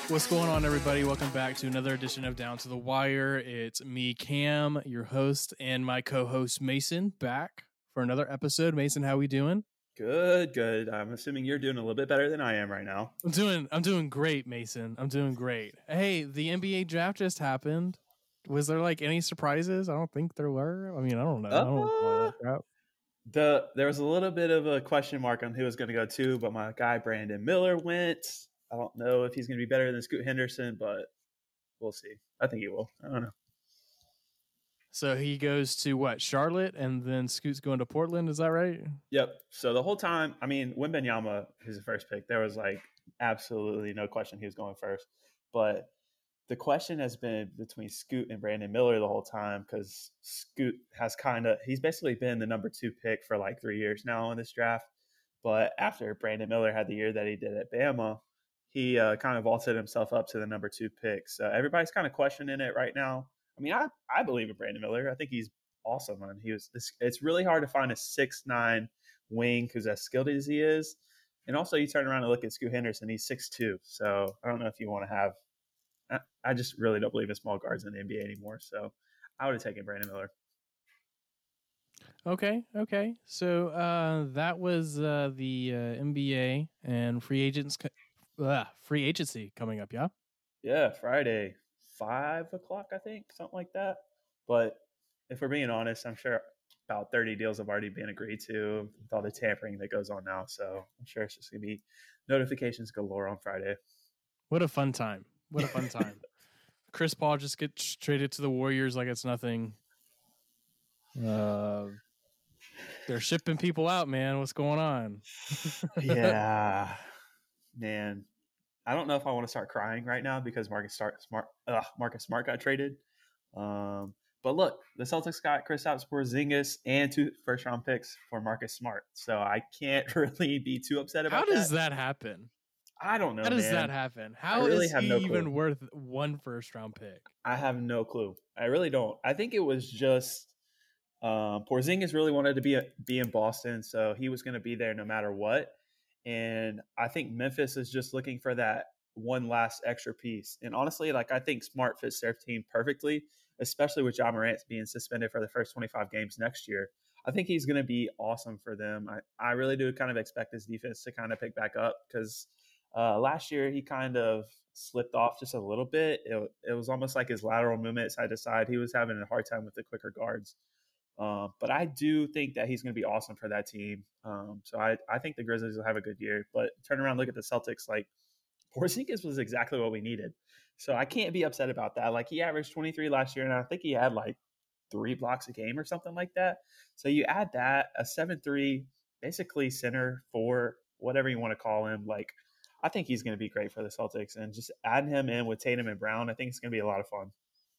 What's going on, everybody? Welcome back to another edition of Down to the Wire. It's me, Cam, your host, and my co-host Mason, back for another episode. Mason, how we doing? Good. I'm assuming you're doing a little bit better than I am right now. I'm doing great, Mason. I'm doing great. Hey, the NBA draft just happened. Was there like any surprises? I don't think there were. I mean, I don't know. I don't follow that crap. There was a little bit of a question mark on who was going to go to, but my guy Brandon Miller went. I don't know if he's going to be better than Scoot Henderson, but we'll see. I think he will. I don't know. So he goes to what, Charlotte, and then Scoot's going to Portland. Is that right? Yep. So the whole time, I mean, Wembanyama is the first pick. There was like absolutely no question he was going first, but the question has been between Scoot and Brandon Miller the whole time because Scoot has he's basically been the number 2 pick for like 3 years now in this draft. But after Brandon Miller had the year that he did at Bama, he kind of vaulted himself up to the number 2 pick. So everybody's kind of questioning it right now. I mean, I believe in Brandon Miller. I think he's awesome. And it's really hard to find a 6'9" wing who's as skilled as he is. And also you turn around and look at Scoot Henderson, he's 6'2". So I don't know if you want to have I just really don't believe in small guards in the NBA anymore. So I would have taken Brandon Miller. Okay. So that was the NBA and free agency coming up, yeah? Yeah, Friday, 5 o'clock, I think, something like that. But if we're being honest, I'm sure about 30 deals have already been agreed to with all the tampering that goes on now. So I'm sure it's just going to be notifications galore on Friday. What a fun time. Chris Paul just gets traded to the Warriors like it's nothing. They're shipping people out, man. What's going on? Yeah, man. I don't know if I want to start crying right now because Marcus Smart got traded. But look, the Celtics got Kristaps Porzingis and 2 first-round picks for Marcus Smart. So I can't really be too upset about that. How does that happen? I don't know, How does that happen? How is he even worth 1 first-round pick? I have no clue. I really don't. I think it was just Porzingis really wanted to be in Boston, so he was going to be there no matter what. And I think Memphis is just looking for that one last extra piece. And honestly, like I think Smart fits their team perfectly, especially with Ja Morant being suspended for the first 25 games next year. I think he's going to be awesome for them. I really do kind of expect this defense to kind of pick back up because last year he kind of slipped off just a little bit. It was almost like his lateral movement side to side. He was having a hard time with the quicker guards. But I do think that he's going to be awesome for that team. So I think the Grizzlies will have a good year. But turn around, look at the Celtics. Like Porzingis was exactly what we needed. So I can't be upset about that. Like he averaged 23 last year, and I think he had like 3 blocks a game or something like that. So you add that, a 7'3", basically center for whatever you want to call him. Like I think he's going to be great for the Celtics. And just adding him in with Tatum and Brown, I think it's going to be a lot of fun.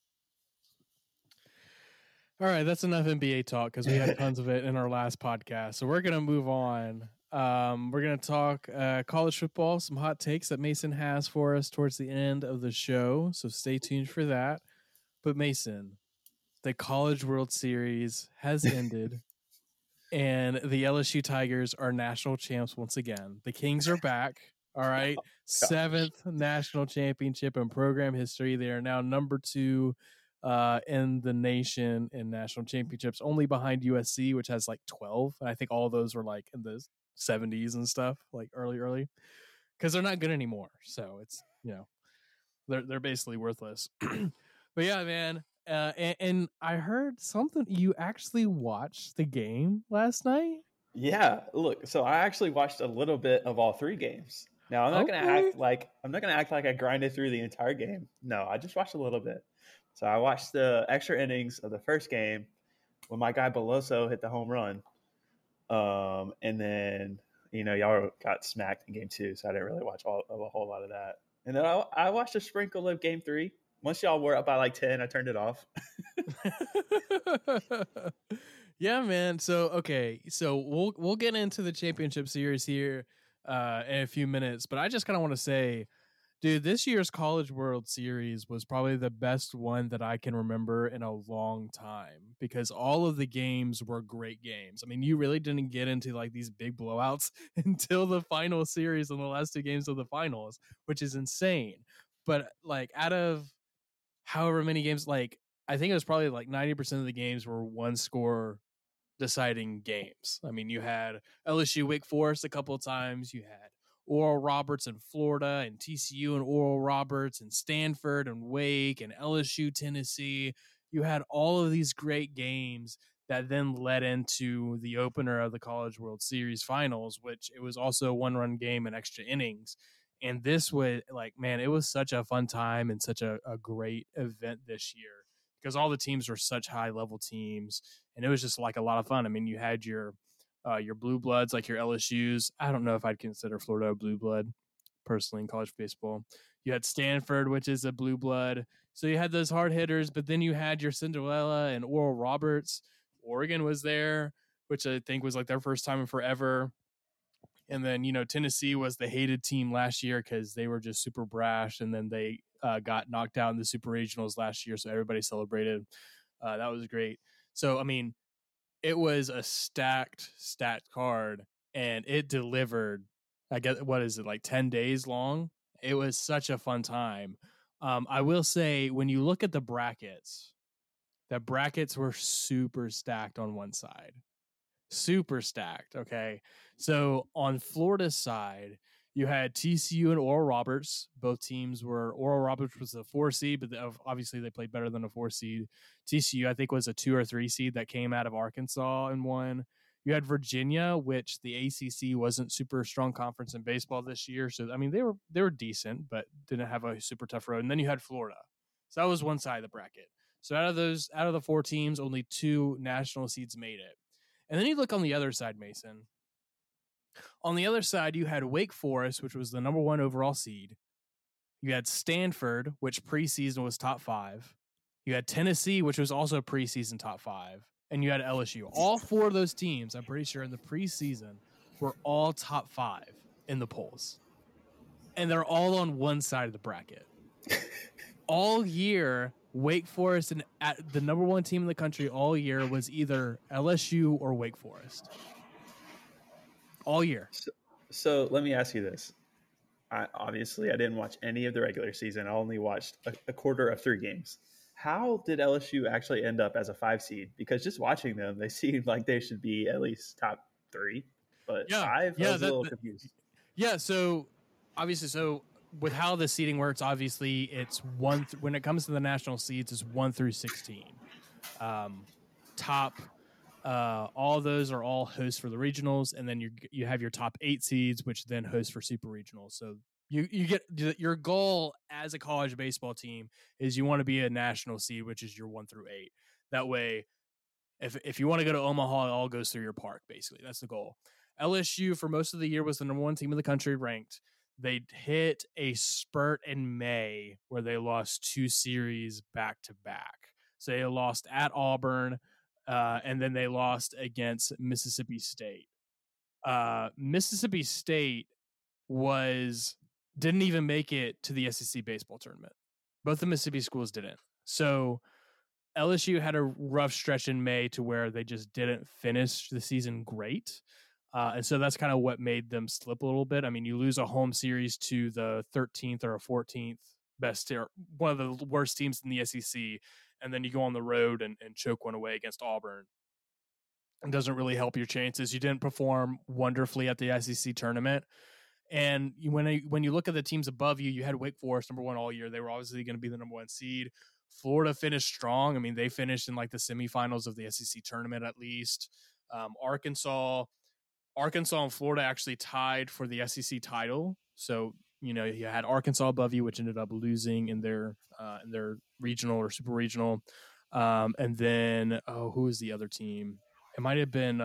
All right, that's enough NBA talk because we had tons of it in our last podcast. So we're going to move on. We're going to talk college football, some hot takes that Mason has for us towards the end of the show. So stay tuned for that. But Mason, the College World Series has ended, and the LSU Tigers are national champs once again. The Kings are back. All right, 7th national championship in program history. They are now number 2 in the nation in national championships, only behind USC, which has like 12. And I think all of those were like in the 70s and stuff, like early, because they're not good anymore. So it's, they're basically worthless. But yeah, man. And I heard something. You actually watched the game last night? Yeah, look. So I actually watched a little bit of all 3 games. Now I'm not going to act like I grinded through the entire game. No, I just watched a little bit. So I watched the extra innings of the first game when my guy Beloso hit the home run. And then, y'all got smacked in game 2, so I didn't really watch a whole lot of that. And then I watched a sprinkle of game 3. Once y'all were up by like 10, I turned it off. Yeah, man. So we'll get into the championship series here in a few minutes, but I just kind of want to say, dude, this year's College World Series was probably the best one that I can remember in a long time because all of the games were great games. I mean, you really didn't get into like these big blowouts until the final series and the last 2 games of the finals, which is insane. but like out of however many games, like I think it was probably like 90% of the games were one score deciding games. I mean, you had LSU Wake Forest a couple of times. You had Oral Roberts in Florida and TCU and Oral Roberts and Stanford and Wake and LSU Tennessee. You had all of these great games that then led into the opener of the College World Series finals, which it was also a one-run game and extra innings. And this was like, man, it was such a fun time and such a great event this year because all the teams were such high-level teams, and it was just like a lot of fun. I mean, you had your blue bloods, like your LSU's. I don't know if I'd consider Florida a blue blood personally in college baseball. You had Stanford, which is a blue blood. So you had those hard hitters, but then you had your Cinderella and Oral Roberts. Oregon was there, which I think was like their first time in forever. And then, Tennessee was the hated team last year because they were just super brash. And then they got knocked out in the super regionals last year. So everybody celebrated. That was great. So, I mean, it was a stacked card, and it delivered. I guess, what is it, like 10 days long? It was such a fun time. I will say, when you look at the brackets were super stacked on one side. Super stacked. Okay. So on Florida's side, you had TCU and Oral Roberts. Both teams were, Oral Roberts was a 4 seed, but obviously they played better than a 4 seed. TCU, I think, was a 2 or 3 seed that came out of Arkansas and won. You had Virginia, which the ACC wasn't super strong conference in baseball this year. So, I mean, they were decent, but didn't have a super tough road. And then you had Florida. So that was one side of the bracket. So out of the 4 teams, only 2 national seeds made it. And then you look on the other side, Mason. On the other side, you had Wake Forest, which was the number 1 overall seed. You had Stanford, which preseason was top 5. You had Tennessee, which was also preseason top 5. And you had LSU. All 4 of those teams, I'm pretty sure, in the preseason were all top 5 in the polls. And they're all on one side of the bracket. All year, Wake Forest and the number 1 team in the country all year was either LSU or Wake Forest. All year. So let me ask you this. I didn't watch any of the regular season. I only watched a quarter of 3 games. How did LSU actually end up as a 5 seed? Because just watching them, they seemed like they should be at least top 3. But 5, I was a little confused. Yeah, so obviously, with how the seeding works, obviously it's when it comes to the national seeds, it's 1 through 16. Top, all of those are all hosts for the regionals, and then you have your top 8 seeds, which then host for super regionals. So you get your goal as a college baseball team is you want to be a national seed, which is your 1 through 8. That way, if you want to go to Omaha, it all goes through your park. Basically, that's the goal. LSU for most of the year was the number 1 team in the country ranked. They hit a spurt in May where they lost 2 series back to back. So they lost at Auburn, and then they lost against Mississippi State. Mississippi State didn't even make it to the SEC baseball tournament. Both the Mississippi schools didn't. So LSU had a rough stretch in May to where they just didn't finish the season great. And so that's kind of what made them slip a little bit. I mean, you lose a home series to the 13th or 14th best, or one of the worst teams in the SEC, and then you go on the road and choke one away against Auburn. It doesn't really help your chances. You didn't perform wonderfully at the SEC tournament. And when you look at the teams above you, you had Wake Forest number 1 all year. They were obviously going to be the number 1 seed. Florida finished strong. I mean, they finished in like the semifinals of the SEC tournament at least. Arkansas and Florida actually tied for the SEC title. So, you had Arkansas above you, which ended up losing in their regional or super regional. And then, who was the other team? It might have been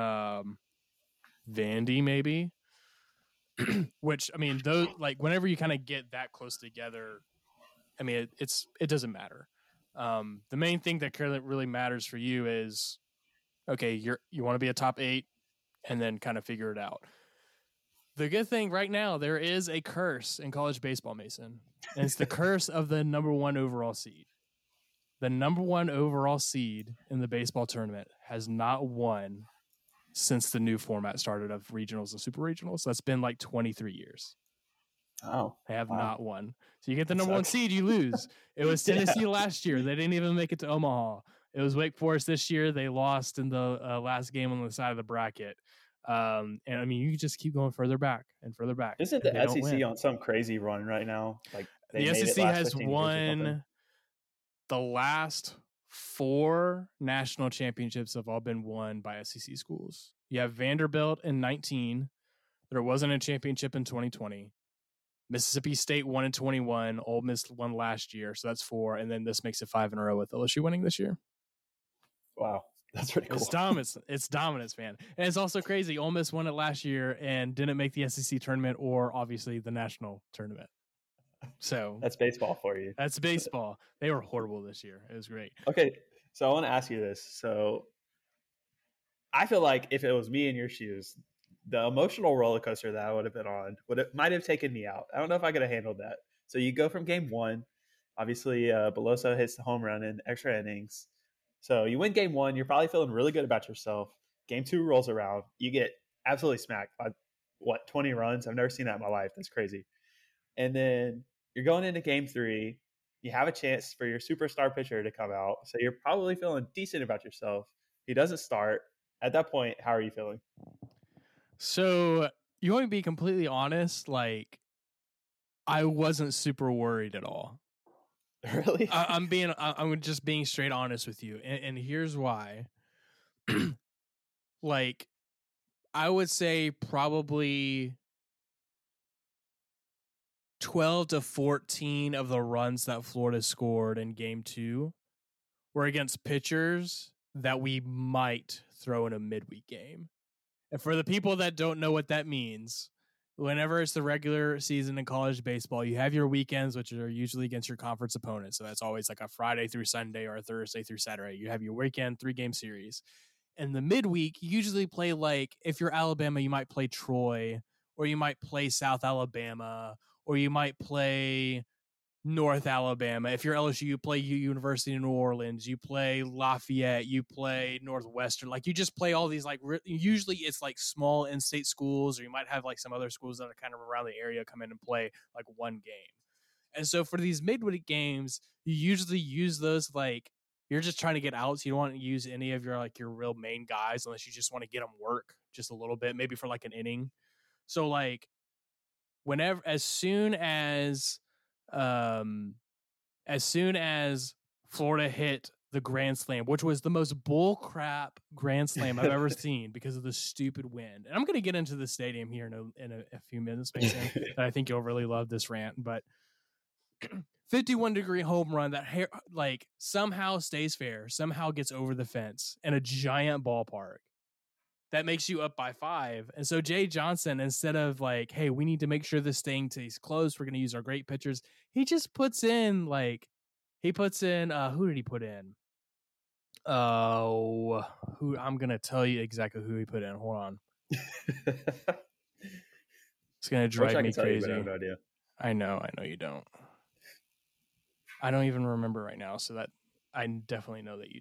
Vandy, maybe. Which, I mean, those, like, whenever you kind of get that close together, I mean, it doesn't matter. The main thing that really matters for you is, okay, you want to be a top 8, and then kind of figure it out. The good thing right now, there is a curse in college baseball, Mason, and it's the curse of the number 1 overall seed. The number 1 overall seed in the baseball tournament has not won since the new format started of regionals and super regionals. So that's been like 23 years. Oh, They have wow. not won. So you get the That number one sucks. seed, you lose. It was Tennessee Yeah. last year. They didn't even make it to Omaha. It was Wake Forest this year. They lost in the last game on the side of the bracket. And I mean, you just keep going further back and further back, Isn't and they the don't SEC win. on some crazy run right now? Like they The made it SEC last has 15 years or something. won the last 4 national championships have all been won by SEC schools. You have Vanderbilt in 19. There wasn't a championship in 2020. Mississippi State won in 21. Ole Miss won last year, so that's 4. And then this makes it 5 in a row with LSU winning this year. Wow, that's pretty cool. It's dominance. It's dominance, man. And it's also crazy. Ole Miss won it last year and didn't make the SEC tournament or obviously the national tournament. So That's baseball for you. That's baseball. They were horrible this year. It was great. Okay, so I want to ask you this. So I feel like if it was me in your shoes, the emotional roller coaster that I would have been on might have taken me out. I don't know if I could have handled that. So you go from game 1, obviously Beloso hits the home run in extra innings. So you win game 1, you're probably feeling really good about yourself. Game 2 rolls around, you get absolutely smacked by 20 runs. I've never seen that in my life. That's crazy. And then you're going into game 3. You have a chance for your superstar pitcher to come out. So you're probably feeling decent about yourself. He doesn't start. At that point, how are you feeling? So you want me to be completely honest? Like, I wasn't super worried at all. Really? I'm just being straight honest with you. And here's why. Like, I would say probably 12 to 14 of the runs that Florida scored in game 2 were against pitchers that we might throw in a midweek game. And for the people that don't know what that means, whenever it's the regular season in college baseball, you have your weekends, which are usually against your conference opponents. So that's always like a Friday through Sunday or a Thursday through Saturday. You have your weekend 3-game series. And the midweek, you usually play, like, if you're Alabama, you might play Troy, or you might play South Alabama, or you might play North Alabama. If you're LSU, you play University of New Orleans, you play Lafayette, you play Northwestern. Like, you just play all these, like, usually it's like small in-state schools, or you might have like some other schools that are kind of around the area come in and play like one game. And so for these midweek games, you usually use those, like, you're just trying to get outs. You don't want to use any of your, like, your real main guys unless you just want to get them work just a little bit, maybe for like an inning. So, like, as soon as Florida hit the Grand Slam, which was the most bullcrap Grand Slam I've ever seen because of the stupid wind. And I'm going to get into the stadium here in a few minutes, Mason. I think you'll really love this rant. But 51-degree home run that, like, somehow stays fair, somehow gets over the fence in a giant ballpark. That makes you up by 5. And so Jay Johnson, instead of like, hey, we need to make sure this thing stays close, we're going to use our great pitchers, he just puts in, like, who did he put in? Who I'm going to tell you exactly who he put in. Hold on. It's going to drive me crazy. I have no idea. I know you don't. I don't even remember right now, so that I definitely know that you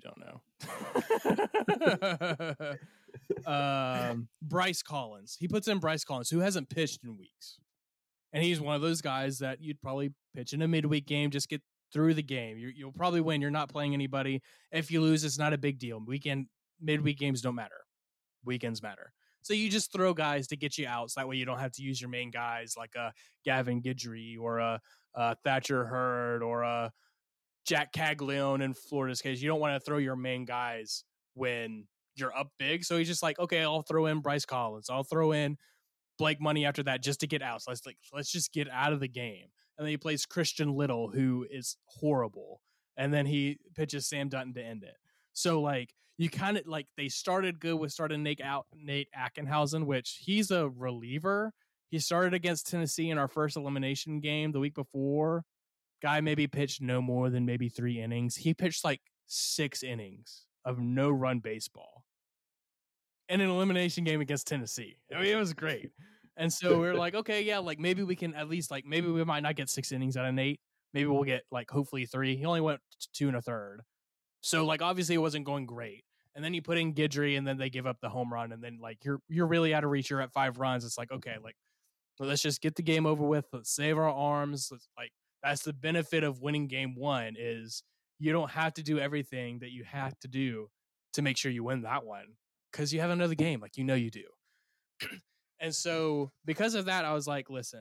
don't know. Bryce Collins. He puts in Bryce Collins, who hasn't pitched in weeks. And he's one of those guys that you'd probably pitch in a midweek game, just get through the game. You'll probably win. You're not playing anybody. If you lose, it's not a big deal. Midweek games don't matter. Weekends matter. So you just throw guys to get you out, so that way you don't have to use your main guys like a Gavin Guidry or a Thatcher Hurd or a Jack Caglione in Florida's case. You don't want to throw your main guys when you're up big. So he's just like, okay, I'll throw in Bryce Collins. I'll throw in Blake Money after that just to get out. So let's just get out of the game. And then he plays Christian Little, who is horrible. And then he pitches Sam Dutton to end it. So, like, you kind of, like, they started good with starting Nate Ackenhausen, which he's a reliever. He started against Tennessee in our first elimination game the week before. Guy maybe pitched no more than maybe 3 innings. He pitched like 6 innings of no-run baseball in an elimination game against Tennessee. I mean, it was great. And so we were like, okay, yeah, like, maybe we can at least, like, maybe we might not get 6 innings out of Nate. Maybe we'll get, like, hopefully 3. He only went 2 1/3. So, like, obviously it wasn't going great. And then you put in Guidry, and then they give up the home run, and then, like, you're really out of reach. You're at 5 runs. It's like, okay, like, let's just get the game over with. Let's save our arms. Like, that's the benefit of winning game one, is you don't have to do everything that you have to do to make sure you win that one, because you have another game, like, you do. And so because of that, I was like, listen,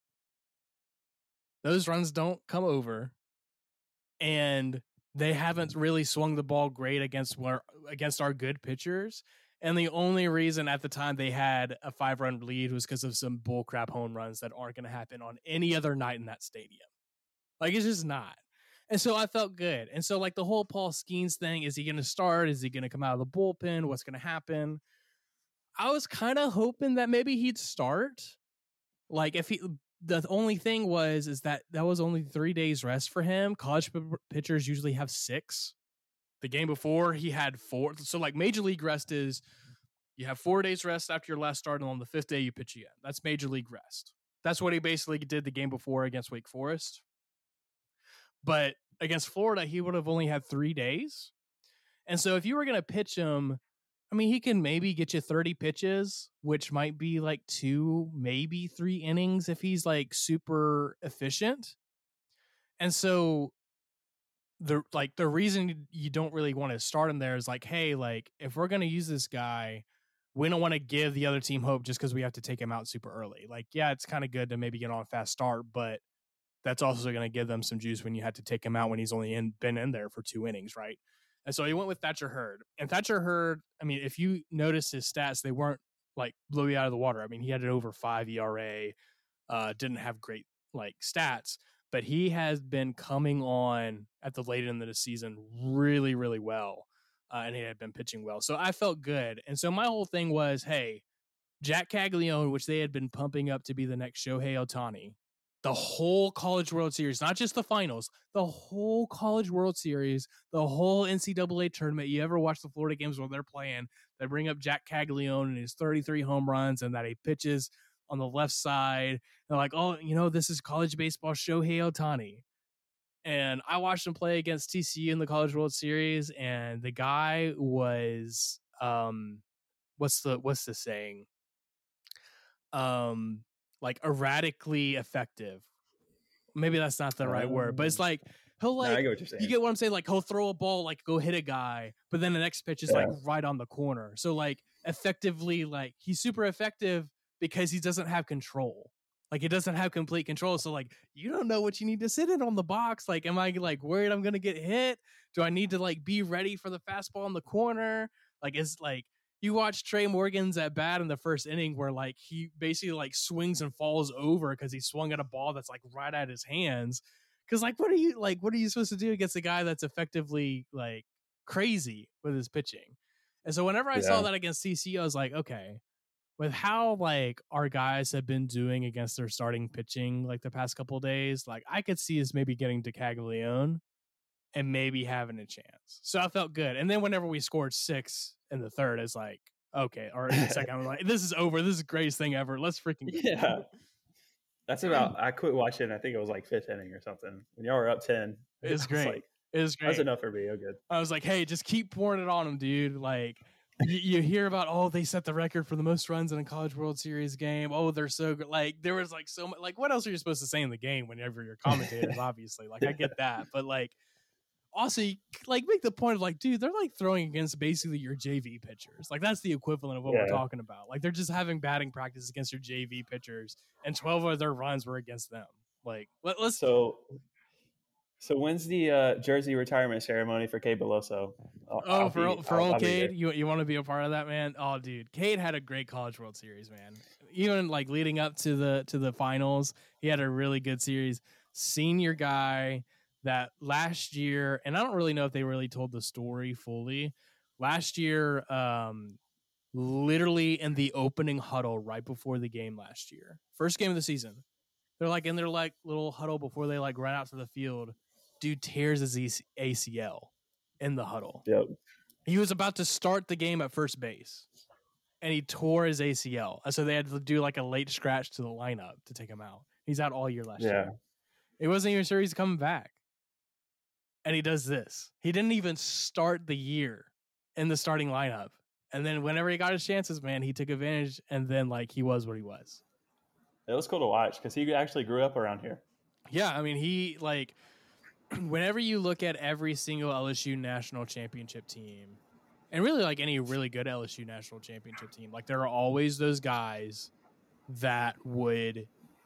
those runs don't come over, and they haven't really swung the ball great against our good pitchers. And the only reason at the time they had a 5-run lead was because of some bullcrap home runs that aren't going to happen on any other night in that stadium. Like, it's just not. And so I felt good. And so, like, the whole Paul Skeens thing, is he going to start? Is he going to come out of the bullpen? What's going to happen? I was kind of hoping that maybe he'd start. Like, the only thing is that was only 3 days rest for him. College pitchers usually have 6. The game before, he had 4. So, like, Major League rest is you have 4 days rest after your last start, and on the 5th day you pitch again. That's Major League rest. That's what he basically did the game before against Wake Forest. But against Florida, he would have only had 3 days. And so if you were going to pitch him, I mean, he can maybe get you 30 pitches, which might be like 2, maybe 3 innings if he's like super efficient. And so the reason you don't really want to start him there is like, hey, like, if we're going to use this guy, we don't want to give the other team hope just because we have to take him out super early. Like, yeah, it's kind of good to maybe get on a fast start, but that's also going to give them some juice when you had to take him out when he's only been in there for 2 innings, right? And so he went with Thatcher Hurd. And Thatcher Hurd, I mean, if you notice his stats, they weren't like blow you out of the water. I mean, he had an over 5 ERA, didn't have great like stats, but he has been coming on at the late end of the season really, really well. And he had been pitching well. So I felt good. And so my whole thing was, hey, Jack Caglione, which they had been pumping up to be the next Shohei Ohtani, the whole College World Series, not just the finals, the whole College World Series, the whole NCAA tournament. You ever watch the Florida games where they're playing, they bring up Jack Caglione and his 33 home runs and that he pitches on the left side. They're like, oh, this is college baseball Shohei Ohtani. And I watched him play against TCU in the College World Series, and the guy was, what's the saying? Like erratically effective. Maybe that's not the right word, but it's like he'll like, I get what you're saying. You get what I'm saying? Like, he'll throw a ball, like go hit a guy, but then the next pitch is like right on the corner. So like effectively, like he's super effective because he doesn't have control. Like, he doesn't have complete control. So like, you don't know what you need to sit in on the box. Like, am I like worried I'm going to get hit? Do I need to like be ready for the fastball in the corner? Like, it's like, you watch Trey Morgan's at bat in the first inning where like he basically like swings and falls over because he swung at a ball that's like right at his hands. Because like, what are you supposed to do against a guy that's effectively like crazy with his pitching? And so whenever I saw that against TCU, I was like, okay, with how like our guys have been doing against their starting pitching like the past couple of days, like I could see us maybe getting to Caglione and maybe having a chance. So I felt good. And then whenever we scored 6 in the third, it's like, okay, or in the second, I'm like, this is over. This is the greatest thing ever. Let's freaking go. Yeah. That's about, I quit watching, I think it was like 5th inning or something. When y'all were up 10. It was great. Like, it was great. That's enough for me. Oh, good. I was like, hey, just keep pouring it on them, dude. Like, you hear about, oh, they set the record for the most runs in a College World Series game. Oh, they're so good. Like, there was like so much, like, what else are you supposed to say in the game whenever you're commentators, obviously? Like, I get that. But like, also, you like make the point of like, dude, they're like throwing against basically your JV pitchers. Like, that's the equivalent of what we're talking about. Like, they're just having batting practice against your JV pitchers, and 12 of their runs were against them. Like, let's. So when's the jersey retirement ceremony for Cade Beloso? For old Cade, you want to be a part of that, man? Oh, dude, Cade had a great College World Series, man. Even like leading up to the finals, he had a really good series. Senior guy that last year, and I don't really know if they really told the story fully. Last year, literally in the opening huddle right before the game last year, first game of the season, they're like in their like little huddle before they like run out to the field. Dude tears his ACL in the huddle. Yep. He was about to start the game at first base, and he tore his ACL. So they had to do like a late scratch to the lineup to take him out. He's out all year last year. It wasn't even sure he's coming back. And he does this. He didn't even start the year in the starting lineup. And then whenever he got his chances, man, he took advantage, and then like he was what he was. It was cool to watch because he actually grew up around here. Yeah, I mean, he like whenever you look at every single LSU national championship team, and really like any really good LSU national championship team, like there are always those guys that would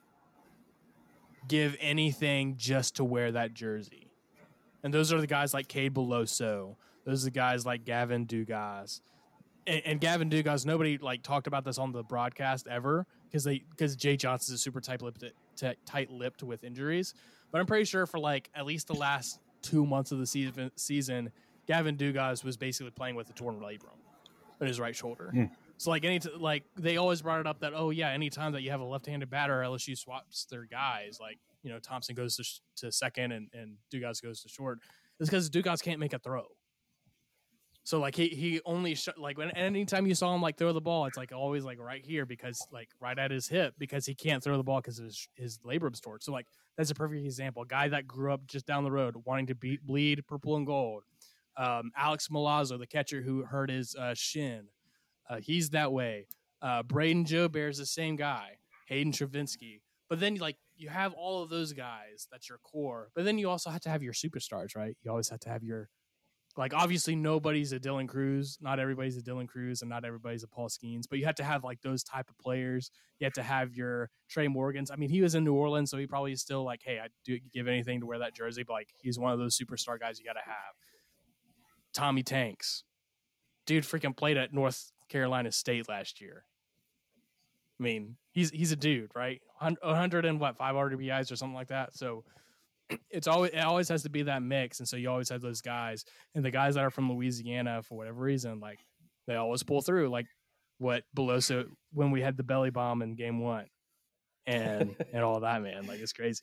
give anything just to wear that jersey. And those are the guys like Cade Beloso. Those are the guys like Gavin Dugas. And Gavin Dugas, nobody like talked about this on the broadcast ever because Jay Johnson is super tight-lipped with injuries. But I'm pretty sure for like at least the last 2 months of the season, Gavin Dugas was basically playing with a torn labrum in his right shoulder. So like they always brought it up that anytime that you have a left-handed batter, LSU swaps their guys. Like Thompson goes to second and Dugas goes to short. It's because Dugas can't make a throw. So like he only anytime you saw him like throw the ball, it's like always like right here because like right at his hip because he can't throw the ball because his labrum's torn. So like that's a perfect example. A guy that grew up just down the road wanting to bleed purple and gold. Alex Milazzo, the catcher who hurt his shin, he's that way. Braden Joubert is the same guy. Hayden Travinski. But then like you have all of those guys. That's your core. But then you also have to have your superstars, right? You always have to have your like obviously nobody's a Dylan Cruz. Not everybody's a Dylan Cruz and not everybody's a Paul Skeens. But you have to have like those type of players. You have to have your Trey Morgans. I mean, he was in New Orleans, so he probably is still like, hey, I'd give anything to wear that jersey. But like he's one of those superstar guys you got to have. Tommy Tanks. Dude freaking played at North Carolina State last year. I mean, he's a dude, right? 100 and 5 RBIs or something like that. So it always has to be that mix, and so you always have those guys, and the guys that are from Louisiana for whatever reason, like they always pull through. Like what Beloso when we had the belly bomb in Game 1, and all that, man, like it's crazy.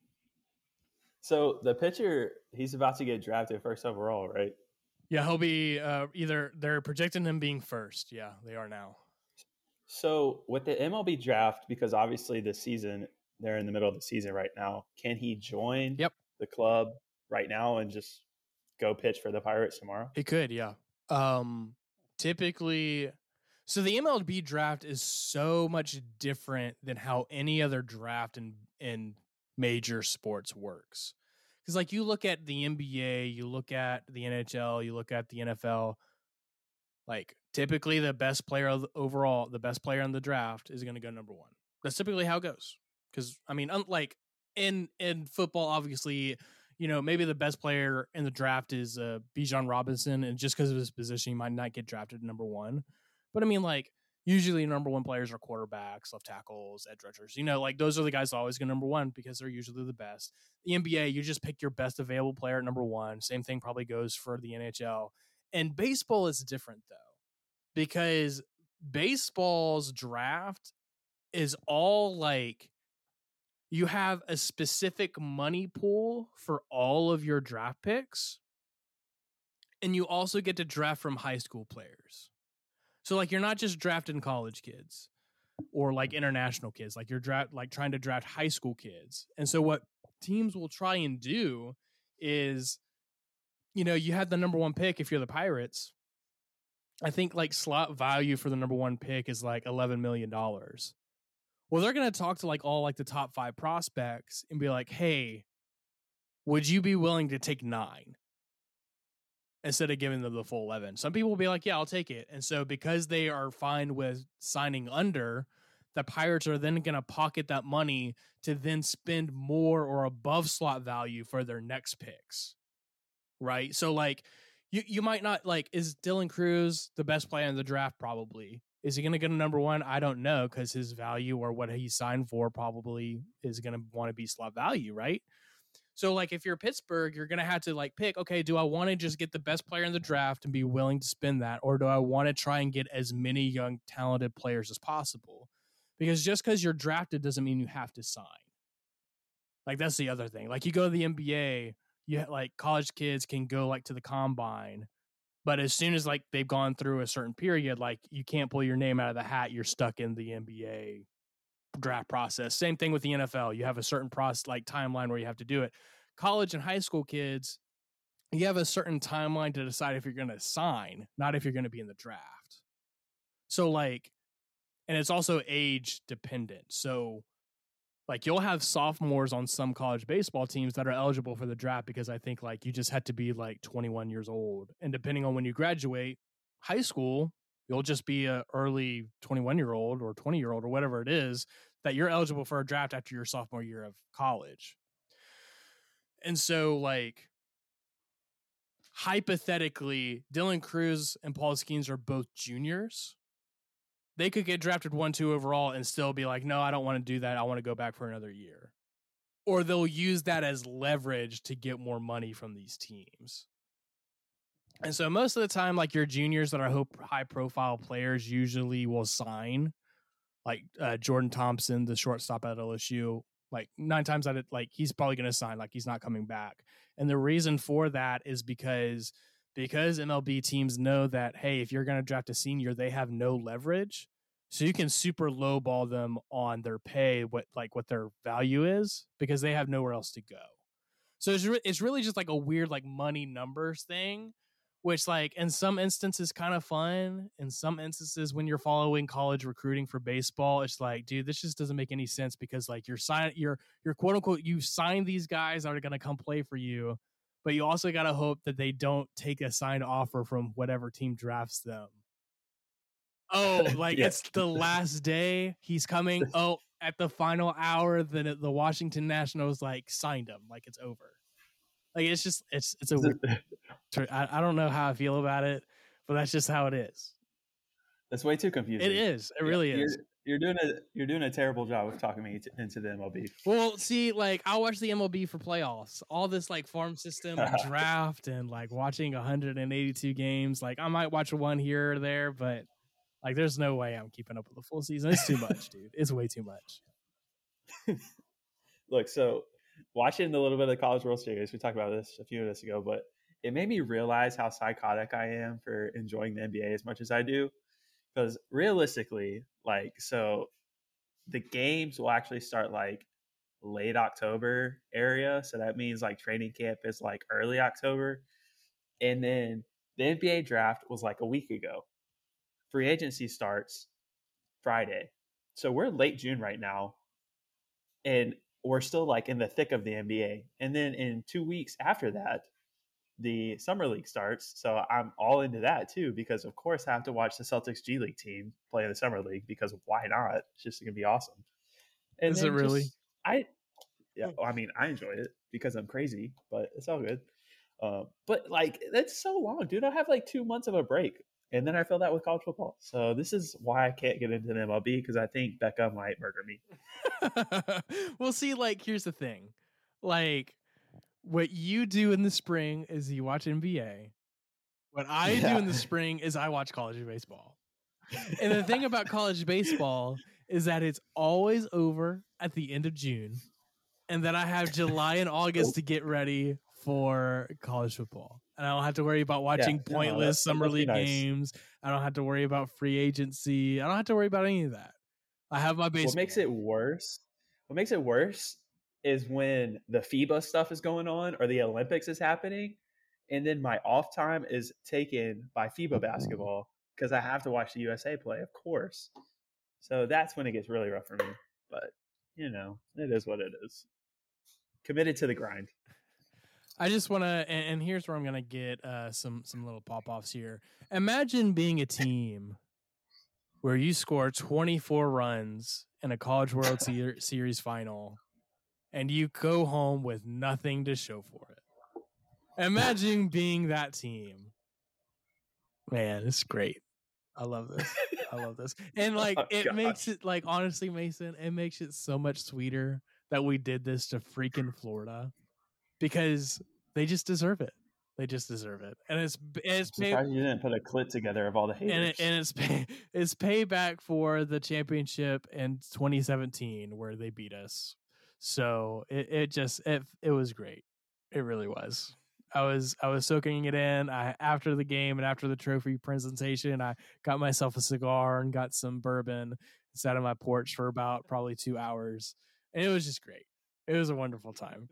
So the pitcher, he's about to get drafted first overall, right? Yeah, he'll be either they're projecting him being first. Yeah, they are now. So with the MLB draft, because obviously this season they're in the middle of the season right now, can he join the club right now and just go pitch for the Pirates tomorrow? He could, yeah. Typically, so the MLB draft is so much different than how any other draft in major sports works. Because like you look at the NBA, you look at the NHL, you look at the NFL, like typically the best player overall, the best player in the draft is going to go number 1. That's typically how it goes. Because I mean, unlike in football, obviously, maybe the best player in the draft is Bijan Robinson, and just because of his position, he might not get drafted number 1. But I mean, like usually number 1 players are quarterbacks, left tackles, edge rushers. Like those are the guys that always go number 1 because they're usually the best. The NBA, you just pick your best available player at number 1. Same thing probably goes for the NHL. And baseball is different though, because baseball's draft is all like you have a specific money pool for all of your draft picks, and you also get to draft from high school players. So like you're not just drafting college kids or like international kids, like you're trying to draft high school kids. And so what teams will try and do is, you had the number 1 pick if you're the Pirates. I think like slot value for the number 1 pick is like $11 million. Well, they're going to talk to like all like the top 5 prospects and be like, hey, would you be willing to take 9 instead of giving them the full 11? Some people will be like, yeah, I'll take it. And so because they are fine with signing under, the Pirates are then going to pocket that money to then spend more or above slot value for their next picks. Right. So like you might not like, is Dylan Cruz the best player in the draft? Probably. Is he going to get a number 1? I don't know, because his value or what he signed for probably is going to want to be slot value, right? So, like, if you're Pittsburgh, you're going to have to, like, pick, okay, do I want to just get the best player in the draft and be willing to spend that? Or do I want to try and get as many young, talented players as possible? Because just because you're drafted doesn't mean you have to sign. Like, that's the other thing. Like, you go to the NBA, like, college kids can go, like, to the combine. But as soon as like they've gone through a certain period, like you can't pull your name out of the hat. You're stuck in the NBA draft process. Same thing with the NFL. You have a certain timeline where you have to do it. College and high school kids, you have a certain timeline to decide if you're going to sign, not if you're going to be in the draft. So like, and it's also age dependent. So like you'll have sophomores on some college baseball teams that are eligible for the draft because I think like you just had to be like 21 years old. And depending on when you graduate high school, you'll just be a early 21-year-old or 20-year-old or whatever it is that you're eligible for a draft after your sophomore year of college. And so like hypothetically, Dylan Cruz and Paul Skeens are both juniors. They could get drafted 1-2 overall and still be like, no, I don't want to do that. I want to go back for another year. Or they'll use that as leverage to get more money from these teams. And so most of the time, like your juniors that are high profile players usually will sign, like Jordan Thompson, the shortstop at LSU. Like 9 times out of like he's probably going to sign, like he's not coming back. And the reason for that is because MLB teams know that, hey, if you're going to draft a senior, they have no leverage. So you can super lowball them on their pay, what their value is, because they have nowhere else to go. So it's really just like a weird like money numbers thing, which like in some instances kind of fun. In some instances when you're following college recruiting for baseball, it's like, dude, this just doesn't make any sense because like you're quote unquote, you sign these guys that are going to come play for you, but you also got to hope that they don't take a signed offer from whatever team drafts them. Oh, like yes. It's the last day he's coming. Oh, at the final hour, the Washington Nationals like signed him. Like it's over. Like it's just it's a weird. I don't know how I feel about it, but that's just how it is. That's way too confusing. It is. It really is. You're doing a terrible job of talking me into the MLB. Well, see, like I'll watch the MLB for playoffs. All this like farm system and draft and like watching 182 games. Like I might watch one here or there, but like there's no way I'm keeping up with the full season. It's too much, dude. It's way too much. Look, so watching a little bit of the College World Series, we talked about this a few minutes ago, but it made me realize how psychotic I am for enjoying the NBA as much as I do. Because realistically, like, so the games will actually start like late October area. So that means like training camp is like early October. And then the NBA draft was like a week ago. Free agency starts Friday. So we're late June right now. And we're still like in the thick of the NBA. And then in 2 weeks after that, the summer league starts. So I'm all into that too, because of course I have to watch the Celtics G League team play in the summer league because why not? It's just going to be awesome. And is it really? I mean, I enjoy it because I'm crazy, but it's all good. But like, that's so long, dude. I have like 2 months of a break. And then I feel that with college football. So this is why I can't get into the MLB, because I think Becca might murder me. Well, see, like, here's the thing. Like, what you do in the spring is you watch NBA. What I do in the spring is I watch college baseball. And the thing about college baseball is that it's always over at the end of June. And then I have July and August to get ready for college football. And I don't have to worry about watching pointless summer league games. I don't have to worry about free agency. I don't have to worry about any of that. I have my baseball. What makes it worse is when the FIBA stuff is going on or the Olympics is happening, and then my off time is taken by FIBA basketball because I have to watch the USA play, of course. So that's when it gets really rough for me. But, you know, it is what it is. Committed to the grind. I just want to, and here's where I'm going to get some little pop-offs here. Imagine being a team where you score 24 runs in a College World Series final, and you go home with nothing to show for it. Imagine being that team. Man, it's great. I love this. I love this. And like, makes it like, honestly, Mason, it makes it so much sweeter that we did this to freaking Florida, because they just deserve it. They just deserve it. And it's surprised you didn't put a clip together of all the haters. And it's payback for the championship in 2017 where they beat us. So it was great. It really was. I was soaking it in. After the game and after the trophy presentation, I got myself a cigar and got some bourbon, sat on my porch for about probably 2 hours. And it was just great. It was a wonderful time.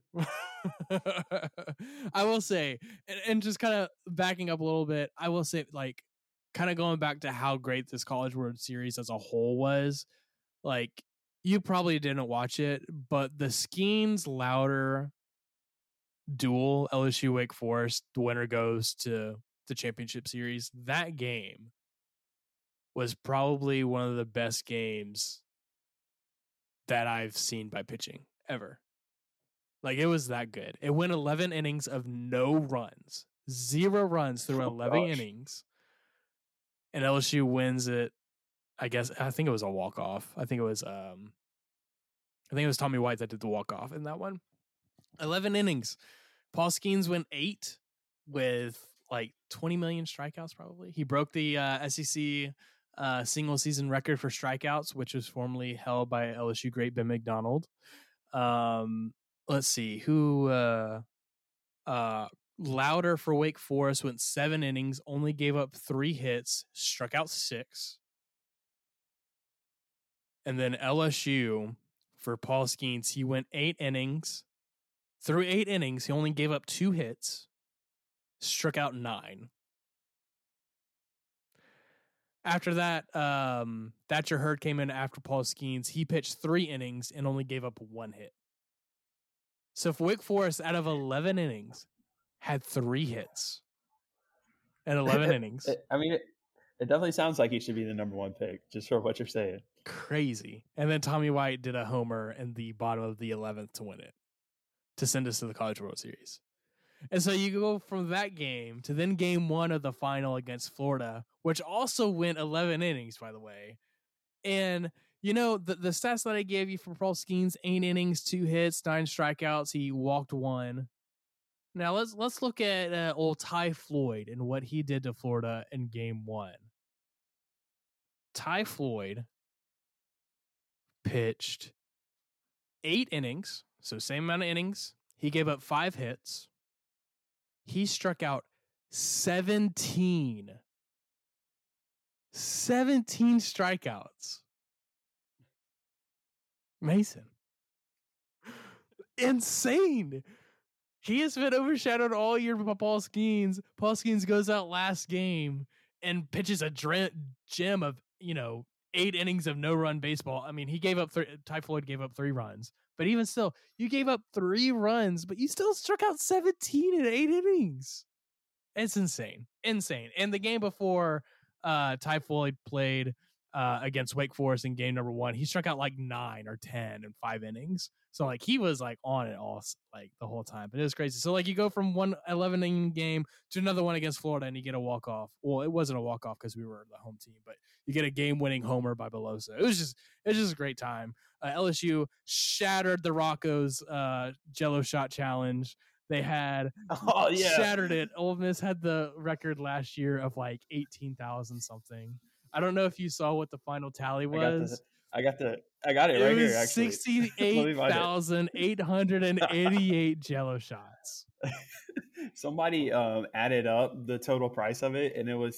I will say, and just kind of backing up a little bit, I will say, like, kind of going back to how great this College World Series as a whole was, like, you probably didn't watch it, but the Skeens Louder duel, LSU Wake Forest, the winner goes to the championship series. That game was probably one of the best games that I've seen by pitching ever. Like, it was that good. It went 11 innings of no runs, 0 runs through 11 innings, and LSU wins it. I think it was a walk-off. I think it was Tommy White that did the walk-off in that one. 11 innings. Paul Skeens went 8 with like 20 million strikeouts probably. He broke the SEC single season record for strikeouts, which was formerly held by LSU great Ben McDonald. Let's see who Louder for Wake Forest went 7 innings, only gave up 3 hits, struck out 6. And then LSU for Paul Skeens, he went 8 innings. Through 8 innings, he only gave up 2 hits, struck out 9. After that, Thatcher Hurd came in after Paul Skeens. He pitched 3 innings and only gave up 1 hit. So for Wake Forest, out of 11 innings, had 3 hits and 11 innings. It definitely sounds like he should be the number 1 pick, just for what you're saying. Crazy. And then Tommy White did a homer in the bottom of the 11th to win it, to send us to the College World Series. And so you go from that game to then game 1 of the final against Florida, which also went 11 innings, by the way. And, you know, the stats that I gave you for Paul Skeens, 8 innings, 2 hits, 9 strikeouts. He walked 1. Now let's look at old Ty Floyd and what he did to Florida in game 1. Ty Floyd pitched 8 innings, so same amount of innings. He gave up 5 hits. He struck out 17 strikeouts. Mason. Insane. He has been overshadowed all year by Paul Skeens. Paul Skeens goes out last game and pitches a gem of, 8 innings of no-run baseball. I mean, he gave up Ty Floyd gave up 3 runs. But even still, you gave up 3 runs, but you still struck out 17 in 8 innings. It's insane. Insane. And the game before Ty Floyd played against Wake Forest in game number 1, he struck out like 9 or 10 in 5 innings. So like he was like on it all like the whole time. But it was crazy. So like you go from one 11-inning game to another one against Florida and you get a walk-off. Well, it wasn't a walk-off because we were the home team, but you get a game-winning homer by Beloso. It was just a great time. LSU shattered the Rocco's Jello shot challenge. They had shattered it. Ole Miss had the record last year of like 18,000 something. I don't know if you saw what the final tally was. I got it right here, actually. 68,888 Jello shots. Somebody added up the total price of it, and it was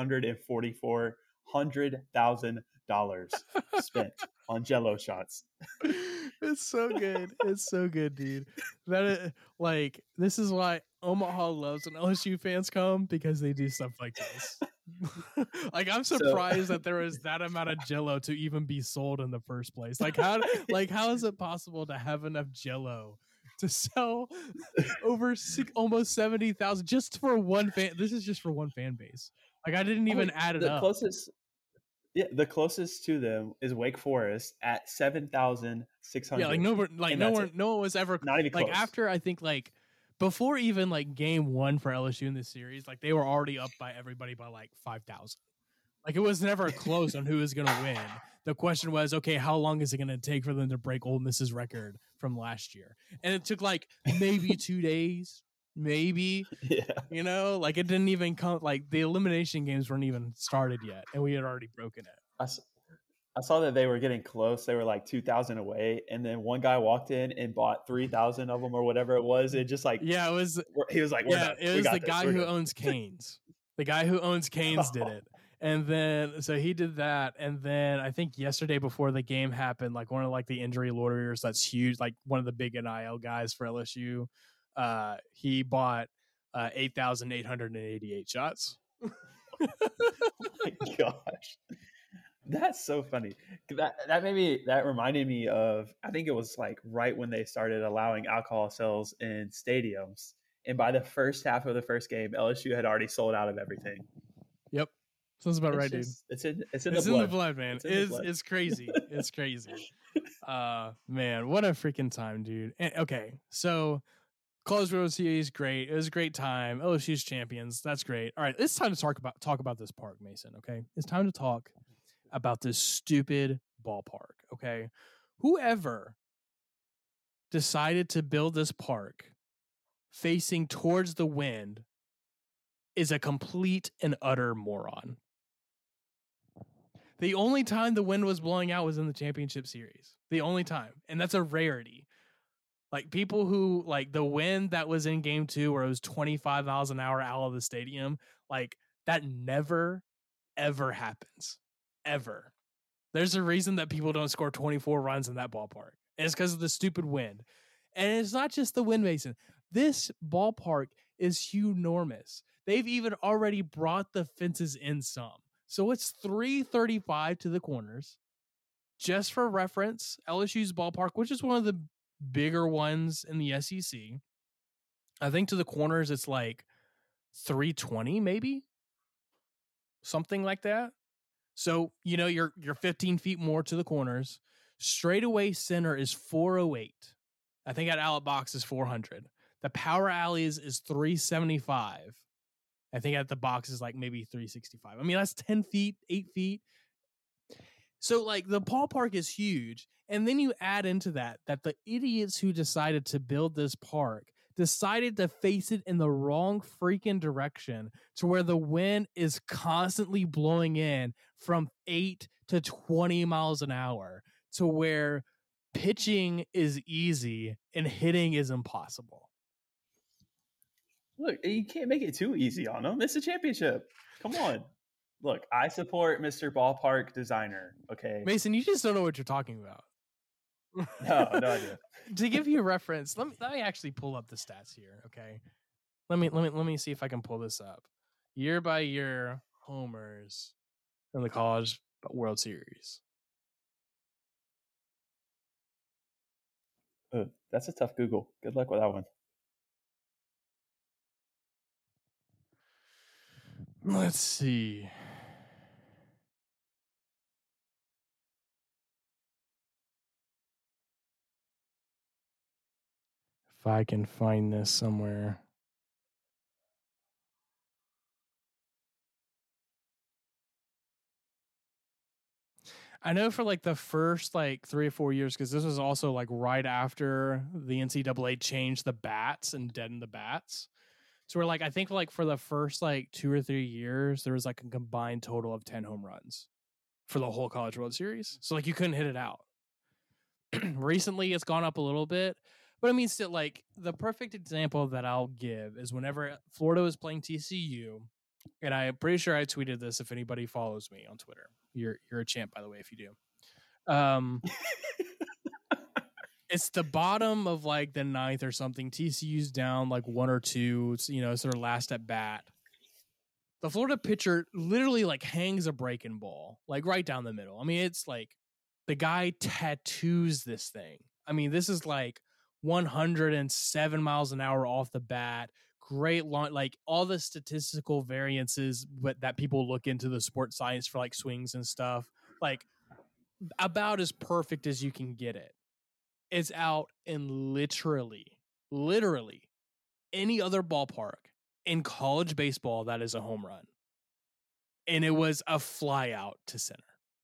$344,000 spent on Jello shots. It's so good. It's so good, dude. This is why Omaha loves when LSU fans come, because they do stuff like this. Like, I'm surprised that there was that amount of Jello to even be sold in the first place. Like, how is it possible to have enough Jello to sell over almost 70,000 just for one fan? This is just for one fan base. Like, I didn't even add it up. The closest to them is Wake Forest at 7,600. Yeah, no one was ever not even close. After, I think, before even game 1 for LSU in this series, they were already up by everybody by 5,000. It was never close on who was going to win. The question was, okay, how long is it going to take for them to break Ole Miss's record from last year? And it took maybe 2 days, maybe. Yeah. It didn't even come. The elimination games weren't even started yet, and we had already broken it. I saw that they were getting close. They were 2,000 away, and then one guy walked in and bought 3,000 of them or whatever it was. It just it was. He was like, "We're done. It was the guy who owns Canes. The guy who owns Canes did it, and then so he did that, and then I think yesterday before the game happened, one of the injury lawyers that's huge, one of the big NIL guys for LSU, he bought 8,888 shots. Oh my gosh. That's so funny. That reminded me of, I think it was like right when they started allowing alcohol sales in stadiums, and by the first half of the first game, LSU had already sold out of everything. Yep. Sounds about It's right, dude. just it's in the It's in blood. the blood, man. It's in the blood. It's crazy. It's crazy. Man, what a freaking time, dude. And, okay, so College World Series, great. It was a great time. LSU's champions. That's great. All right, it's time to talk about this park, Mason. Okay, it's time to talk about this stupid ballpark. Okay, whoever decided to build this park facing towards the wind is a complete and utter moron. The only time the wind was blowing out was in the championship series. The only time. And that's a rarity. Like people who like the wind that was in game 2 where it was 25 miles an hour out of the stadium, like that never, ever happens. Ever. There's a reason that people don't score 24 runs in that ballpark. And it's because of the stupid wind. And it's not just the wind, Mason. This ballpark is enormous. They've even already brought the fences in some. So it's 335 to the corners. Just for reference, LSU's ballpark, which is one of the bigger ones in the SEC, I think to the corners it's like 320 maybe. Something like that. So, you know, you're 15 feet more to the corners. Straightaway center is 408. I think at outlet box is 400. The power alleys is 375. I think at the box is like maybe 365. I mean, that's 10 feet, 8 feet. So, like, the ballpark is huge. And then you add into that the idiots who decided to build this park decided to face it in the wrong freaking direction to where the wind is constantly blowing in from 8 to 20 miles an hour to where pitching is easy and hitting is impossible. Look, you can't make it too easy on them. It's a championship. Come on. Look, I support Mr. Ballpark Designer. Okay, Mason, you just don't know what you're talking about. no idea. To give you a reference, let me actually pull up the stats here. Okay, let me see if I can pull this up. Year by year homers in the College World Series. That's a tough Google. Good luck with that one. Let's see. If I can find this somewhere. I know for like the first like 3 or 4 years, because this was also like right after the NCAA changed the bats and deadened the bats. So we're like, I think like for the first like 2 or 3 years, there was like a combined total of 10 home runs for the whole College World Series. So like you couldn't hit it out. Recently, it's gone up a little bit. But I mean, still, like the perfect example that I'll give is whenever Florida was playing TCU, and I'm pretty sure I tweeted this if anybody follows me on Twitter. You're a champ, by the way, if you do. It's the bottom of like the ninth or something. TCU's down like 1 or 2. You know, it's their last at bat. The Florida pitcher literally like hangs a breaking ball like right down the middle. I mean, it's like the guy tattoos this thing. I mean, this is like 107 miles an hour off the bat. Great launch, like all the statistical variances that people look into the sports science for like swings and stuff, like about as perfect as you can get it. It's out in literally any other ballpark in college baseball that is a home run. And it was a fly out to center.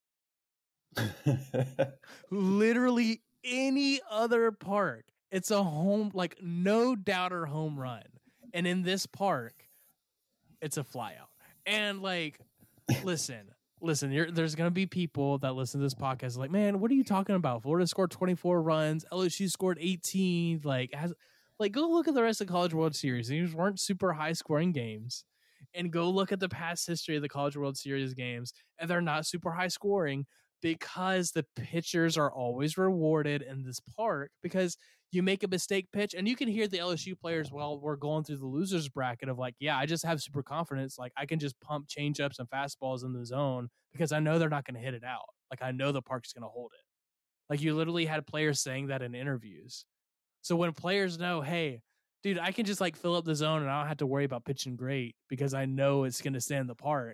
Literally any other park, it's a home, like no doubter home run. And in this park, it's a fly out. And like, listen, there's going to be people that listen to this podcast like, man, what are you talking about? Florida scored 24 runs. LSU scored 18. Like, go look at the rest of the College World Series. These weren't super high scoring games. And go look at the past history of the College World Series games. And they're not super high scoring. because the pitchers are always rewarded in this park because you make a mistake pitch and you can hear the LSU players while we're going through the losers bracket of like, yeah, I just have super confidence. Like I can just pump changeups and fastballs in the zone because I know they're not going to hit it out. Like I know the park's going to hold it. Like you literally had players saying that in interviews. So when players know, hey, dude, I can just like fill up the zone and I don't have to worry about pitching great because I know it's going to stay in the park.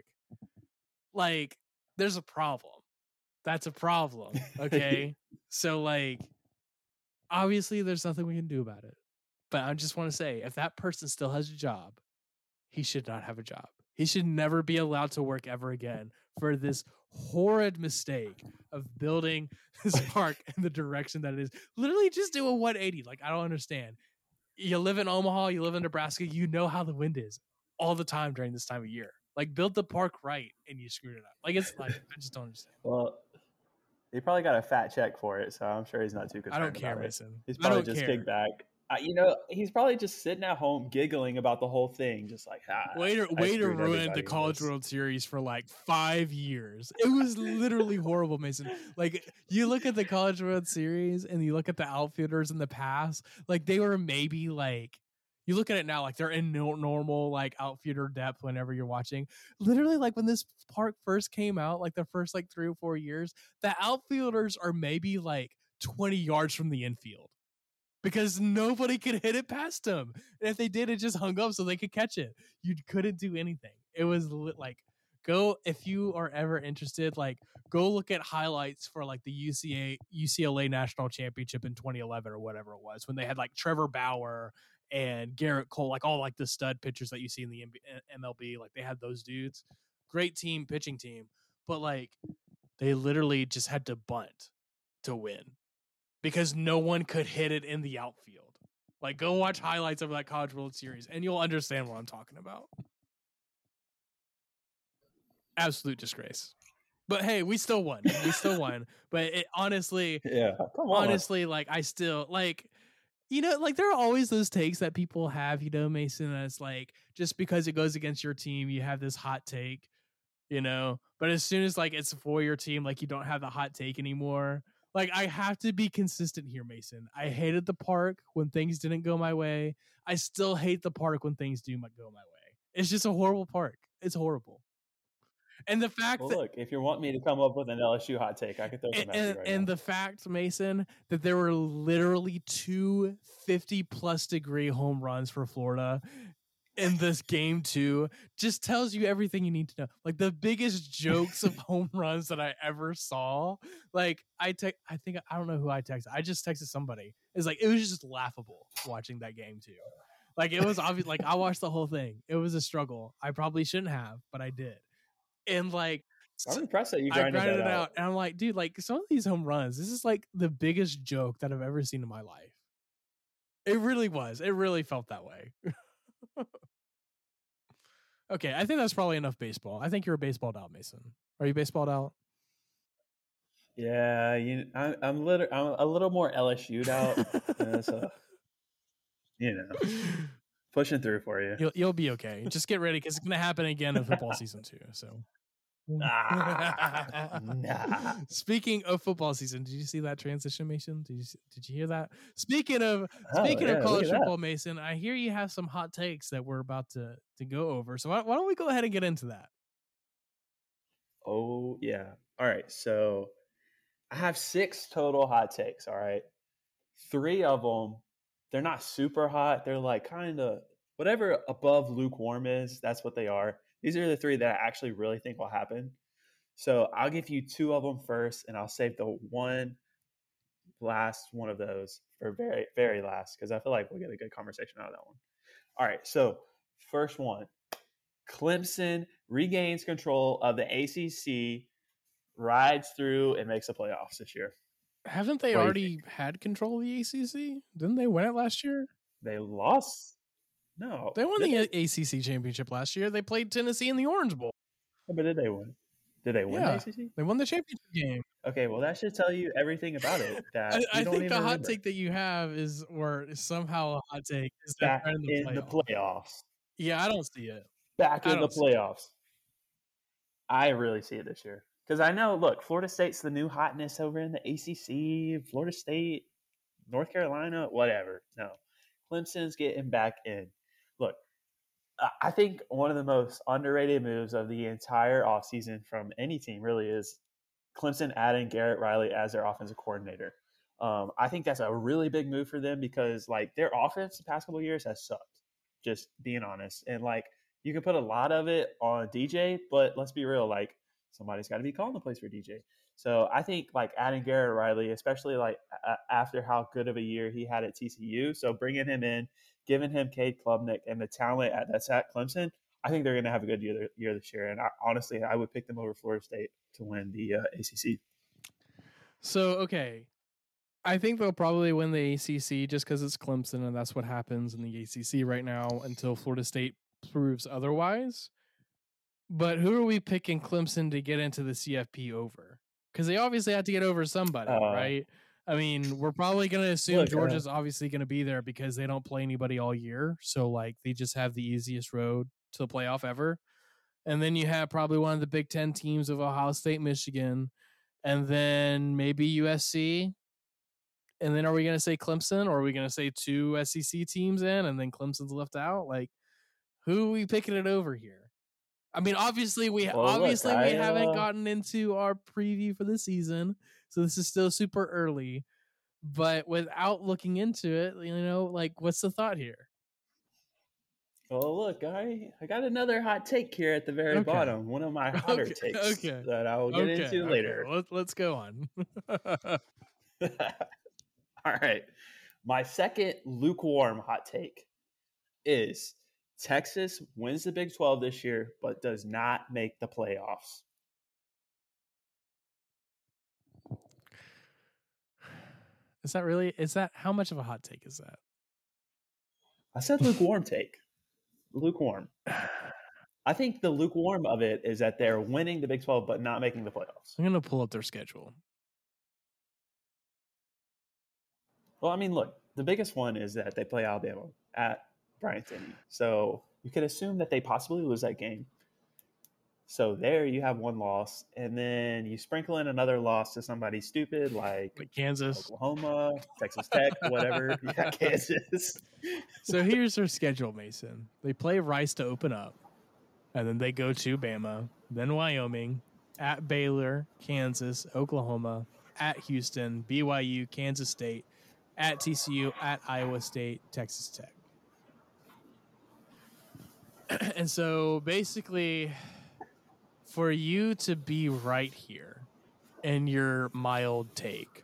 Like there's a problem. That's a problem. Okay. So like, obviously there's nothing we can do about it. But I just want to say, if that person still has a job, he should not have a job. He should never be allowed to work ever again for this horrid mistake of building this park in the direction that it is. Literally just do a 180. Like, I don't understand. You live in Omaha, you live in Nebraska, you know how the wind is all the time during this time of year. Like, build the park right and you screwed it up. Like, it's like, I just don't understand. Well, he probably got a fat check for it, so I'm sure he's not too concerned. I don't care, about Mason. It. He's probably just kicked back. He's probably just sitting at home giggling about the whole thing, just like, way to ruin the College World Series for like 5 years. It was literally horrible, Mason. Like, you look at the College World Series and you look at the outfielders in the past, like they were maybe like, you look at it now, like they're in normal like outfielder depth whenever you're watching. Literally, like when this park first came out, like the first like 3 or 4 years, the outfielders are maybe like 20 yards from the infield. Because nobody could hit it past them. And if they did, it just hung up so they could catch it. You couldn't do anything. It was like, go, if you are ever interested, like go look at highlights for like the UCLA National Championship in 2011 or whatever it was, when they had like Trevor Bauer and Garrett Cole, like all like the stud pitchers that you see in the MLB. Like they had those dudes. Great team, pitching team. But like they literally just had to bunt to win. Because no one could hit it in the outfield. Like, go watch highlights of that College World Series, and you'll understand what I'm talking about. Absolute disgrace. But hey, we still won. But it honestly, like I still like, like there are always those takes that people have, Mason, that's like just because it goes against your team, you have this hot take, But as soon as like it's for your team, like you don't have the hot take anymore. Like, I have to be consistent here, Mason. I hated the park when things didn't go my way. I still hate the park when things do go my way. It's just a horrible park. It's horrible. And the fact that... look, if you want me to come up with an LSU hot take, I could throw some at you right now. And the fact, Mason, that there were literally 2 50-plus degree home runs for Florida in this game too just tells you everything you need to know. Like the biggest jokes of home runs that I ever saw. Like I don't know who I texted. I just texted somebody. It's like it was just laughable watching that game too. Like it was obvious. Like I watched the whole thing. It was a struggle. I probably shouldn't have, but I did. And like I'm impressed that you grinded it out. And I'm like, dude, like some of these home runs, this is like the biggest joke that I've ever seen in my life. It really was. It really felt that way. Okay, I think that's probably enough baseball. I think you're baseballed out, Mason. Are you baseballed out? Yeah, I'm a little more LSU'd out. So, pushing through for you. You'll be okay. Just get ready because it's gonna happen again in football season too. So. Nah. Speaking of football season, did you see that transition, Mason? Did you hear that? Speaking of college football, Mason, I hear you have some hot takes that we're about to go over. So why don't we go ahead and get into that? Oh yeah. All right. So I have 6 total hot takes. All right. 3 of them, they're not super hot. They're like kind of whatever above lukewarm is. That's what they are. These are the 3 that I actually really think will happen. So I'll give you 2 of them first, and I'll save the last one of those for very, very last because I feel like we'll get a good conversation out of that one. All right. So first one, Clemson regains control of the ACC, rides through, and makes the playoffs this year. Haven't they already had control of the ACC? Didn't they win it last year? They lost. No. They won the ACC championship last year. They played Tennessee in the Orange Bowl. But did they win? Did they win the ACC? They won the championship game. Okay, well, that should tell you everything about it. That I think the hot take that you have is, or somehow a hot take, is back in the playoffs. Yeah, I don't see it. Back in the playoffs. I really see it this year. Because I know, look, Florida State's the new hotness over in the ACC. Florida State, North Carolina, whatever. No, Clemson's getting back in. Look, I think one of the most underrated moves of the entire offseason from any team really is Clemson adding Garrett Riley as their offensive coordinator. I think that's a really big move for them because like their offense the past couple of years has sucked, just being honest. And like you can put a lot of it on DJ, but let's be real, like somebody's got to be calling the plays for DJ. So I think like adding Garrett Riley, especially like after how good of a year he had at TCU, so bringing him in, giving him Cade Klubnik and the talent that's at Clemson, I think they're going to have a good year this year. And honestly, I would pick them over Florida State to win the ACC. So, okay. I think they'll probably win the ACC just because it's Clemson, and that's what happens in the ACC right now until Florida State proves otherwise. But who are we picking Clemson to get into the CFP over? Because they obviously have to get over somebody, right? I mean, we're probably going to assume Georgia's obviously going to be there because they don't play anybody all year. So, like, they just have the easiest road to the playoff ever. And then you have probably one of the Big Ten teams of Ohio State, Michigan, and then maybe USC. And then are we going to say Clemson, or are we going to say 2 SEC teams in and then Clemson's left out? Like, who are we picking it over here? I mean, obviously we haven't gotten into our preview for the season, so this is still super early. But without looking into it, like, what's the thought here? Well, look, I got another hot take here at the very bottom. One of my hotter takes that I will get into later. Let's go on. All right. My second lukewarm hot take is Texas wins the Big 12 this year, but does not make the playoffs. Is that how much of a hot take is that? I said lukewarm take. Lukewarm. I think the lukewarm of it is that they're winning the Big 12 but not making the playoffs. I'm going to pull up their schedule. Well, I mean, look, the biggest one is that they play Alabama at Bryant-Denny. So you could assume that they possibly lose that game. So there you have one loss, and then you sprinkle in another loss to somebody stupid like Kansas, Oklahoma, Texas Tech, whatever. Yeah, Kansas. So here's their schedule, Mason. They play Rice to open up, and then they go to Bama, then Wyoming, at Baylor, Kansas, Oklahoma, at Houston, BYU, Kansas State, at TCU, at Iowa State, Texas Tech. And so basically, for you to be right here in your mild take,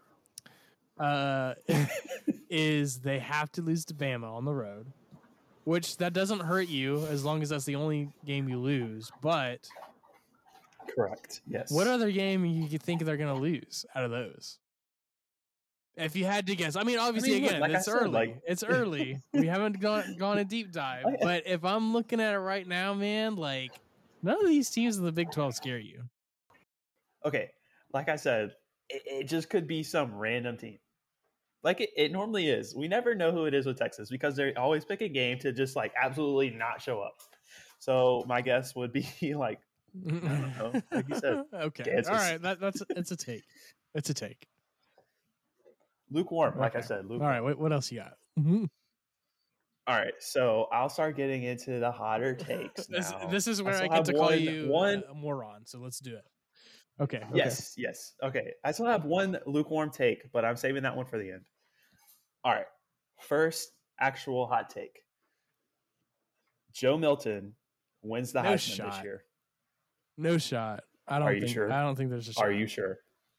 is they have to lose to Bama on the road, which that doesn't hurt you as long as that's the only game you lose. But correct, yes. What other game you think they're going to lose out of those? If you had to guess, I mean, obviously, again, like it's early. It's early. We haven't gone a deep dive. Okay. But if I'm looking at it right now, man, like none of these teams in the Big 12 scare you. Okay, like I said, it just could be some random team. Like it normally is. We never know who it is with Texas because they always pick a game to just like absolutely not show up. So my guess would be like, I don't know, like you said. Okay, Kansas. All right, it's a take. It's a take. Lukewarm, like I said. Lukewarm. All right, what else you got? All right, so I'll start getting into the hotter takes now. This is where I get to call you a moron, so let's do it. Okay. Yes. Okay, I still have one lukewarm take, but I'm saving that one for the end. All right, first actual hot take. Joe Milton wins the Heisman this year. No shot. Are you sure? I don't think there's a shot. Are you sure?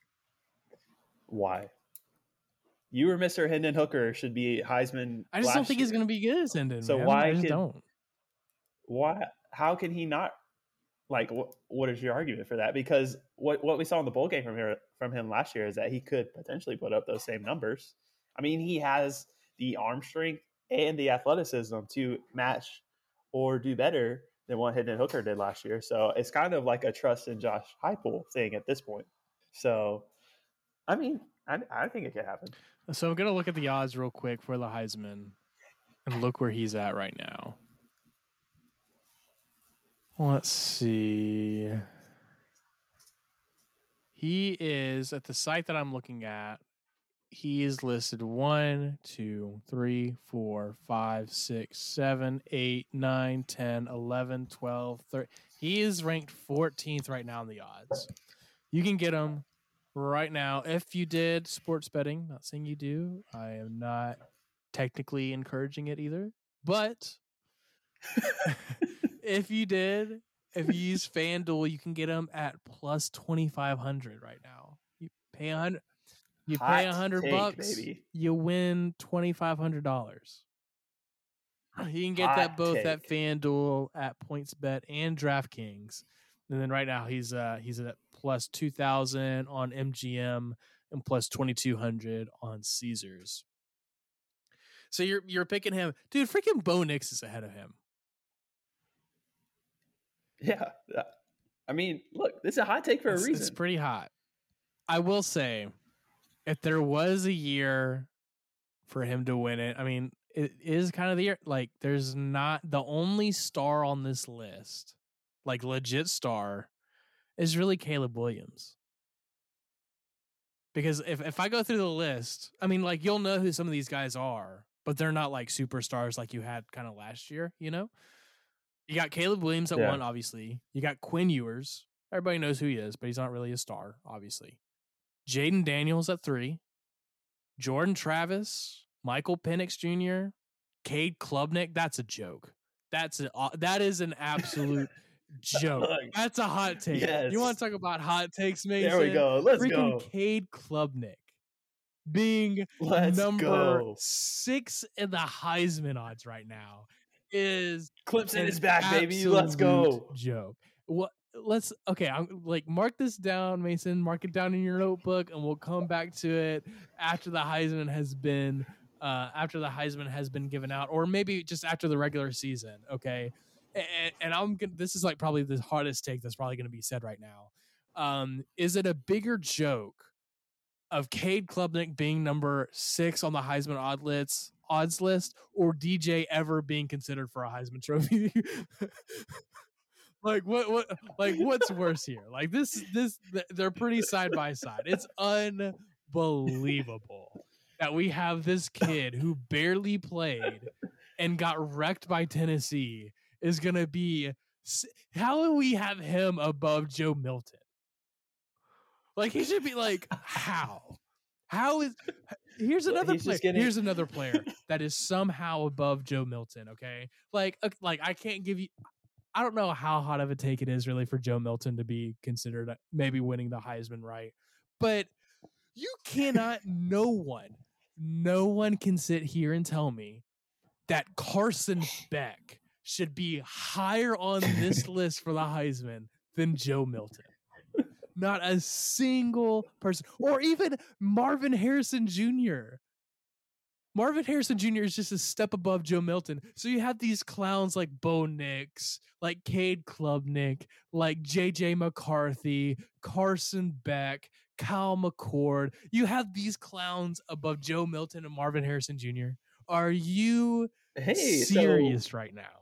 Why? You or Mr. Hendon Hooker should be Heisman. I just don't think he's going to be good as Hendon. So man. Why? How can he not? Like, what is your argument for that? Because what we saw in the bowl game from him last year is that he could potentially put up those same numbers. I mean, he has the arm strength and the athleticism to match or do better than what Hendon Hooker did last year. So it's kind of like a trust in Josh Heupel thing at this point. So, I mean, I think it could happen. So I'm going to look at the odds real quick for the Heisman and look where he's at right now. Let's see. He is at the site that I'm looking at. He is listed 1, 2, 3, 4, 5, 6, 7, 8, 9, 10, 11, 12, 13. He is ranked 14th right now in the odds. You can get him right now if you did sports betting. Not saying you do. I am not technically encouraging it either. But if you did, if you use FanDuel, you can get him at plus 2,500 right now. You pay $100. You pay $100, baby. you win $2,500. You can get that both at FanDuel, at PointsBet, and DraftKings. And then right now he's at plus 2,000 on MGM and plus 2,200 on Caesars. So you're picking him, dude. Freaking Bo Nix is ahead of him. Yeah, I mean, look, this is a hot take for a reason. It's pretty hot. I will say, if there was a year for him to win it, I mean, it is kind of the year. Like, there's not the only star on this list, like legit star, is really Caleb Williams. Because if I go through the list, I mean, like, you'll know who some of these guys are, but they're not like superstars like you had kind of last year, you know? You got Caleb Williams at 1, obviously. You got Quinn Ewers. Everybody knows who he is, but he's not really a star, obviously. Jaden Daniels at 3. Jordan Travis, Michael Penix Jr., Cade Klubnik. That's a joke. That is an absolute joke. That's a hot take. Yes. You want to talk about hot takes, Mason? There we go. Let's go. Cade Klubnik being number 6 in the Heisman odds right now is Clemson is back, baby. Let's go. Joke. What? I'm like, mark this down, Mason. Mark it down in your notebook, and we'll come back to it after the Heisman has been given out, or maybe just after the regular season. Okay. And this is like probably the hardest take that's probably going to be said right now. Is it a bigger joke of Cade Klubnik being number 6 on the Heisman odds list, or DJ ever being considered for a Heisman Trophy? Like what's worse here? Like this they're pretty side by side. It's unbelievable that we have this kid who barely played and got wrecked by Tennessee is going to be, how do we have him above Joe Milton? Like, he should be like, here's another player. Here's another player that is somehow above Joe Milton. Okay. Like I can't give you, I don't know how hot of a take it is really for Joe Milton to be considered maybe winning the Heisman, right? But you cannot, no one can sit here and tell me that Carson Beck should be higher on this list for the Heisman than Joe Milton. Not a single person. Or even Marvin Harrison Jr. Marvin Harrison Jr. is just a step above Joe Milton. So you have these clowns like Bo Nix, like Cade Klubnik, like J.J. McCarthy, Carson Beck, Kyle McCord. You have these clowns above Joe Milton and Marvin Harrison Jr. Are you serious right now?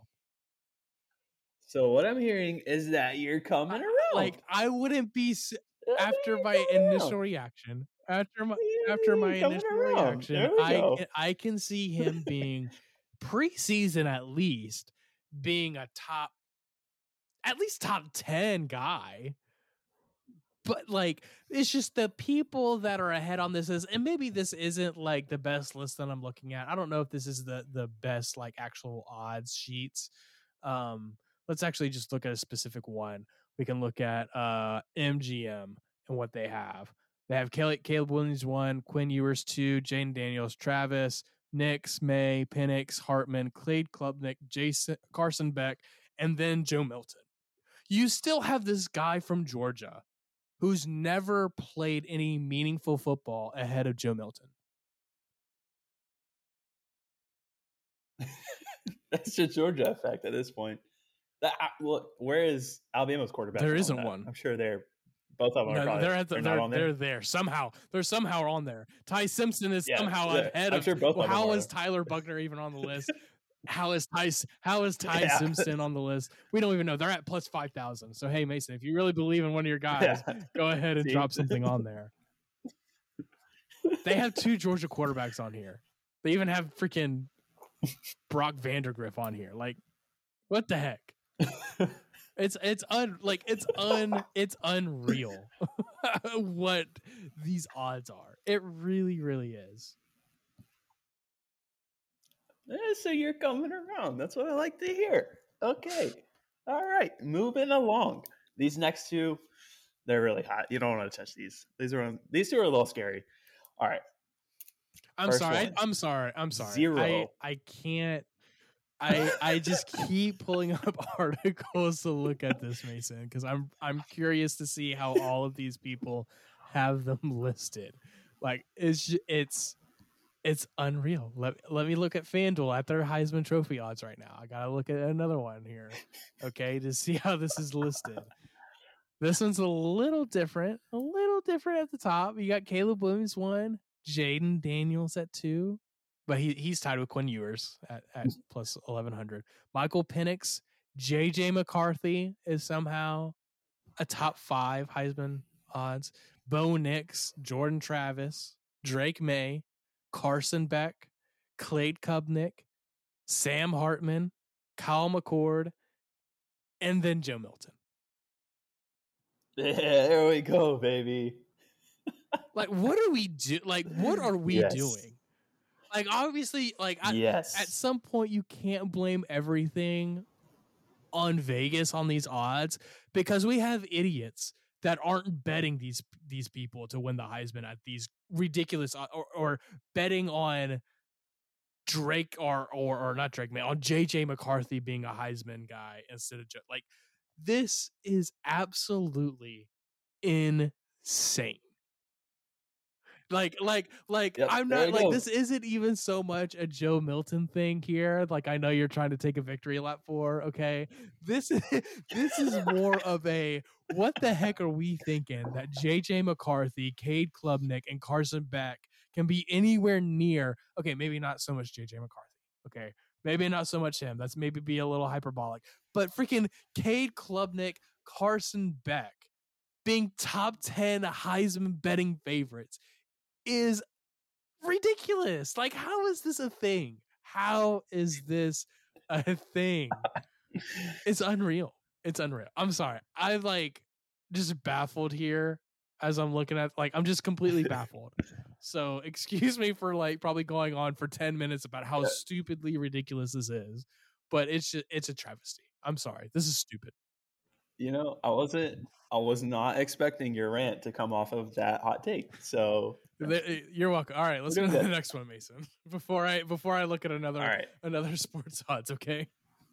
So what I'm hearing is that you're coming around. Like, I wouldn't be after my initial reaction. After my initial reaction, I can see him being preseason at least being a top 10 guy. But like, it's just the people that are ahead on this is, and maybe this isn't like the best list that I'm looking at. I don't know if this is the best like actual odds sheets. Let's actually just look at a specific one. We can look at MGM and what they have. They have Caleb Williams 1, Quinn Ewers 2, Jaden Daniels, Travis, Nix, May, Penix, Hartman, Cade Klubnik, Carson Beck, and then Joe Milton. You still have this guy from Georgia who's never played any meaningful football ahead of Joe Milton. That's the Georgia effect at this point. Look, where is Alabama's quarterback? There isn't one. I'm sure both of them are probably they're there somehow. They're somehow on there. Ty Simpson is somehow ahead. I'm sure both of them how are. is Tyler Buckner even on the list? How is Ty Yeah. Simpson on the list? We don't even know. They're at plus 5,000. So hey, Mason, if you really believe in one of your guys, Yeah. go ahead and See? drop something on there. They have 2 Georgia quarterbacks on here. They even have freaking Brock Vandergriff on here. Like, what the heck? It's unreal what these odds are. It really, really is. So you're coming around. That's what I like to hear. Okay. All right. Moving along. These next two, they're really hot. You don't want to touch these. These two are a little scary. All right. I'm sorry. Zero. I can't. I just keep pulling up articles to look at this, Mason, because I'm curious to see how all of these people have them listed. Like it's unreal. Let me look at FanDuel at their Heisman Trophy odds right now. I gotta look at another one here, okay, to see how this is listed. This one's a little different at the top. You got Caleb Williams 1, Jaden Daniels at 2, but he's tied with Quinn Ewers at plus 1,100. Michael Penix, JJ McCarthy is somehow a top 5 Heisman odds. Bo Nix, Jordan Travis, Drake May, Carson Beck, Cade Klubnik, Sam Hartman, Kyle McCord, and then Joe Milton. Yeah, there we go, baby. Like, what are we Yes. doing? Like, obviously, like, Yes. at some point, you can't blame everything on Vegas on these odds, because we have idiots that aren't betting these people to win the Heisman at these ridiculous or betting on Drake or not Drake, man, on JJ McCarthy being a Heisman guy instead of like, this is absolutely insane. Like Yep, I'm there not we like, go. this isn't even so much a Joe Milton thing here. Like, I know you're trying to take a victory lap for, okay? This is more of a, what the heck are we thinking that JJ McCarthy, Cade Klubnik, and Carson Beck can be anywhere near, okay, maybe not so much JJ McCarthy. Okay. Maybe not so much him. That's maybe be a little hyperbolic. But freaking Cade Klubnik, Carson Beck being top 10 Heisman betting favorites is ridiculous. Like, how is this a thing? How is this a thing? It's unreal. It's unreal. I'm sorry. I like just baffled here as I'm looking at, like, I'm just completely baffled. So excuse me for like probably going on for 10 minutes about how stupidly ridiculous this is, but it's a travesty. I'm sorry. This is stupid. You know, I was not expecting your rant to come off of that hot take. So You're welcome. All right, let's go to the next one, Mason. Before I look at another sports odds, okay?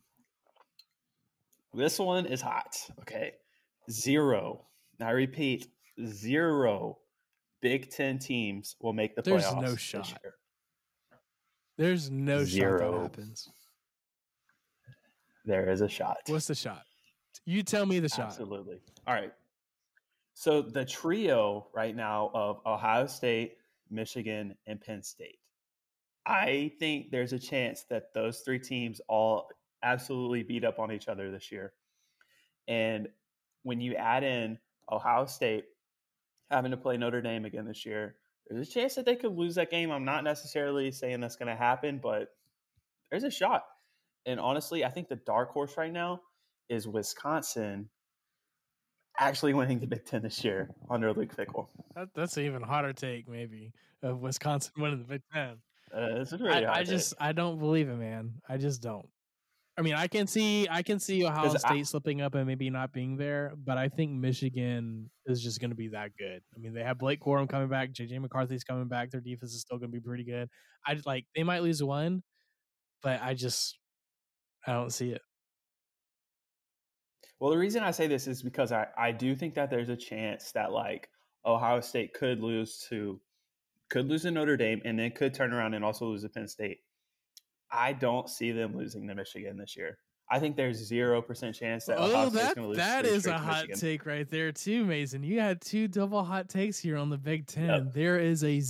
This one is hot. Okay. 0. I repeat, 0 Big Ten teams will make the playoffs. There's no shot. There's no 0. shot that happens. There is a shot. What's the shot? You tell me the shot. Absolutely. All right. So the trio right now of Ohio State, Michigan, and Penn State, I think there's a chance that those 3 teams all absolutely beat up on each other this year. And when you add in Ohio State having to play Notre Dame again this year, there's a chance that they could lose that game. I'm not necessarily saying that's going to happen, but there's a shot. And honestly, I think the dark horse right now is Wisconsin actually winning the Big Ten this year under Luke Fickell. That's an even hotter take, maybe, of Wisconsin winning the Big Ten. It's a really hot take. I don't believe it, man. I just don't. I mean, I can see Ohio State slipping up and maybe not being there, but I think Michigan is just going to be that good. I mean, they have Blake Corum coming back, JJ McCarthy's coming back. Their defense is still going to be pretty good. They might lose one, but I don't see it. Well, the reason I say this is because I do think that there's a chance that like Ohio State could lose to Notre Dame and then could turn around and also lose to Penn State. I don't see them losing to Michigan this year. I think there's 0% chance that Ohio Oh, State's going to lose that three is straight a to hot Michigan. take right there too, Mason. You had two double hot takes here on the Big Ten. Yep. There is a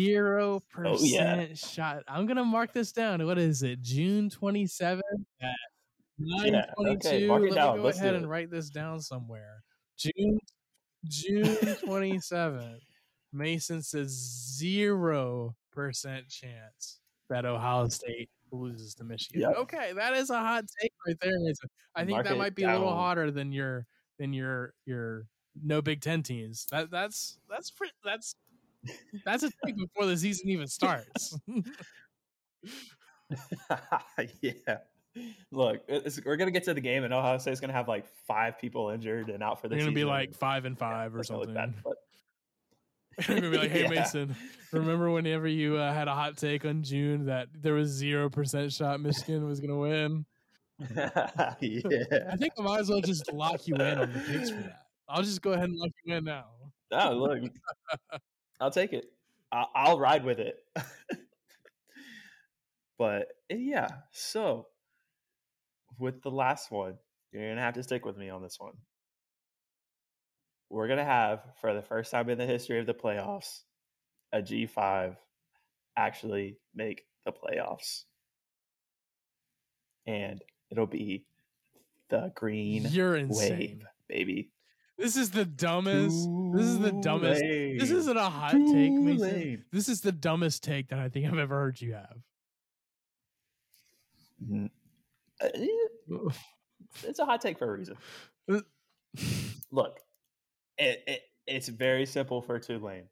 0% shot. I'm gonna mark this down. What is it? June 27th at 9:22. Okay, mark it Let down. me go Let's ahead do and it. write this down somewhere. June 27th. Mason says 0% chance that Ohio State loses to Michigan. Yep. Okay, that is a hot take right there, Mason. I think Mark that it might be a little down. hotter than your no Big Ten teams. That's a take before the season even starts. Yeah. Look, we're gonna get to the game, and Ohio State's gonna have like 5 people injured and out for the They're season. gonna be like 5-5 or that's gonna look bad, something. but They're gonna be like, "Hey Yeah. Mason, remember whenever you had a hot take on June that there was 0% shot Michigan was gonna win?" I Yeah. think I might as well just lock you in on the picks for that. I'll just go ahead and lock you in now. Oh, look, I'll take it. I'll ride with it. But yeah, so with the last one, you're gonna have to stick with me on this one. We're gonna have, for the first time in the history of the playoffs, a G5 actually make the playoffs, and it'll be the Green You're insane. Wave, baby. This is the dumbest. This is the dumbest. This isn't a hot take, Mason. This is the dumbest take that I think I've ever heard you have. It's a hot take for a reason. Look, it's very simple for Tulane.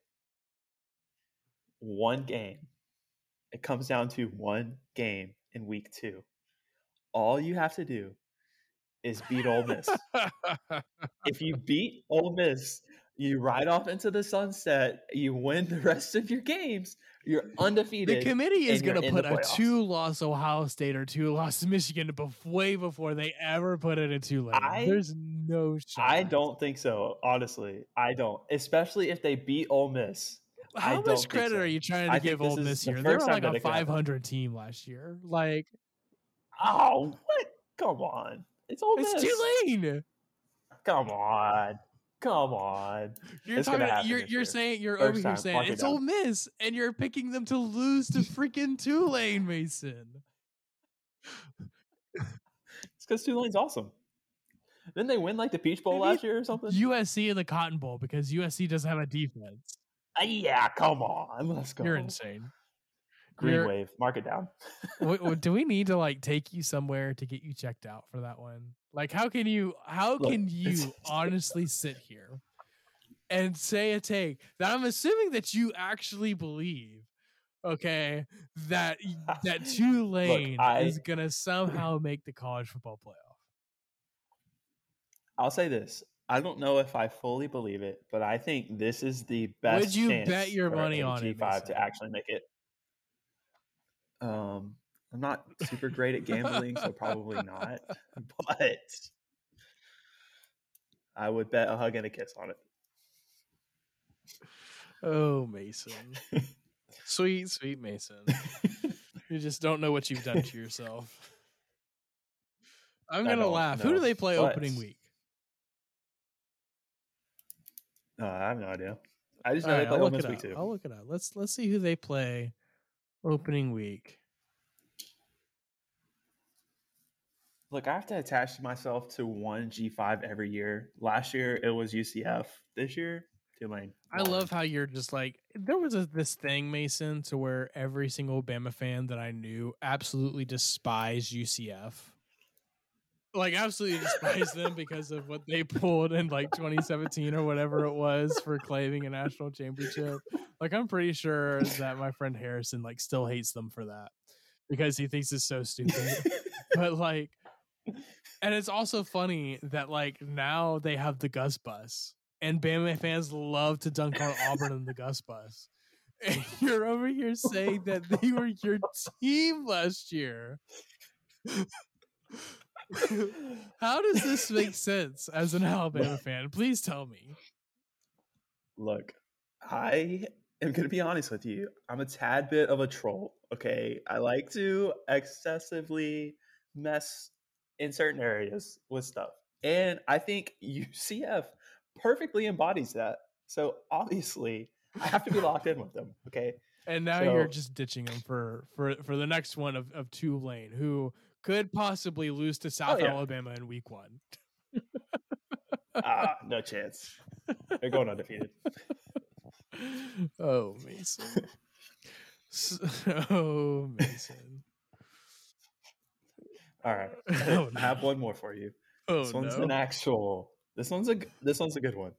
One game. It comes down to one game in week 2. All you have to do is beat Ole Miss. If you beat Ole Miss, you ride off into the sunset, you win the rest of your games, you're undefeated. The committee is and going to you're put in the a playoffs. 2-loss Ohio State or 2-loss Michigan way before they ever put it in Tulane. There's no shot. I don't think so, honestly. I don't. Especially if they beat Ole Miss. How much credit are you trying to give Ole Miss here? They were like a 500 team last year. Like, oh, what? Come on. It's Ole Miss. It's Tulane. Come on. You're saying over here saying it's Ole Miss, and you're picking them to lose to freaking Tulane, Mason. It's because Tulane's awesome. Didn't they win like the Peach Bowl last year or something? USC in the Cotton Bowl because USC doesn't have a defense. Yeah, come on. Let's go. You're insane. Green Wave. Mark it down. Do we need to like take you somewhere to get you checked out for that one? Like, how can you honestly sit here and say a take that I'm assuming that you actually believe, okay, that Tulane is gonna somehow make the college football playoff? I'll say this. I don't know if I fully believe it, but I think this is the best Would you chance bet your for money on G5 to actually make it. I'm not super great at gambling, so probably not. But I would bet a hug and a kiss on it. Oh, Mason. Sweet Mason. You just don't know what you've done to yourself. I'm going to laugh. Who do they play opening week? I have no idea. I just know they play Ole Miss week 2. I'll look it up. Let's see who they play opening week. Look, I have to attach myself to one G5 every year. Last year, it was UCF. This year, Tulane. I love how you're just like, there was this thing, Mason, to where every single Bama fan that I knew absolutely despised UCF. Like, absolutely despised them because of what they pulled in, like, 2017 or whatever it was for claiming a national championship. Like, I'm pretty sure that my friend Harrison, like, still hates them for that because he thinks it's so stupid. But, like, and it's also funny that, like, now they have the Gus Bus, and Bama fans love to dunk on Auburn in the Gus Bus. And you're over here saying that they were your team last year. How does this make sense as an Alabama fan? Please tell me. Look, I am going to be honest with you. I'm a tad bit of a troll, okay? I like to excessively mess in certain areas with stuff. And I think UCF perfectly embodies that. So obviously, I have to be locked in with them. Okay. And now you're just ditching him for the next one of Tulane, who could possibly lose to South Alabama in week 1. No chance. They're going undefeated. Oh, Mason. Oh, Mason. All right. I have one more for you. This one's an actual. This one's a good one.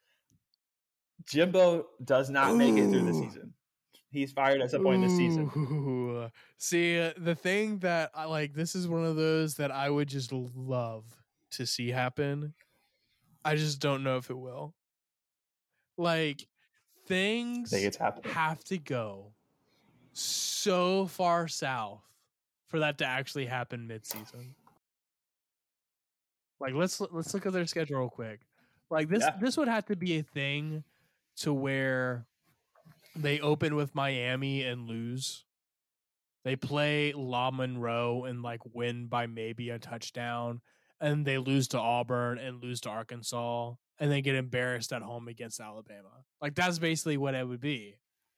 Jimbo does not make it through the season. He's fired at some point in the season. See, the thing that I like, this is one of those that I would just love to see happen. I just don't know if it will. Like, things have to go so far south for that to actually happen mid-season. Like, let's look at their schedule real quick. Like, this would have to be a thing to where they open with Miami and lose. They play La Monroe and like win by maybe a touchdown, and they lose to Auburn and lose to Arkansas, and then get embarrassed at home against Alabama. Like, that's basically what it would be.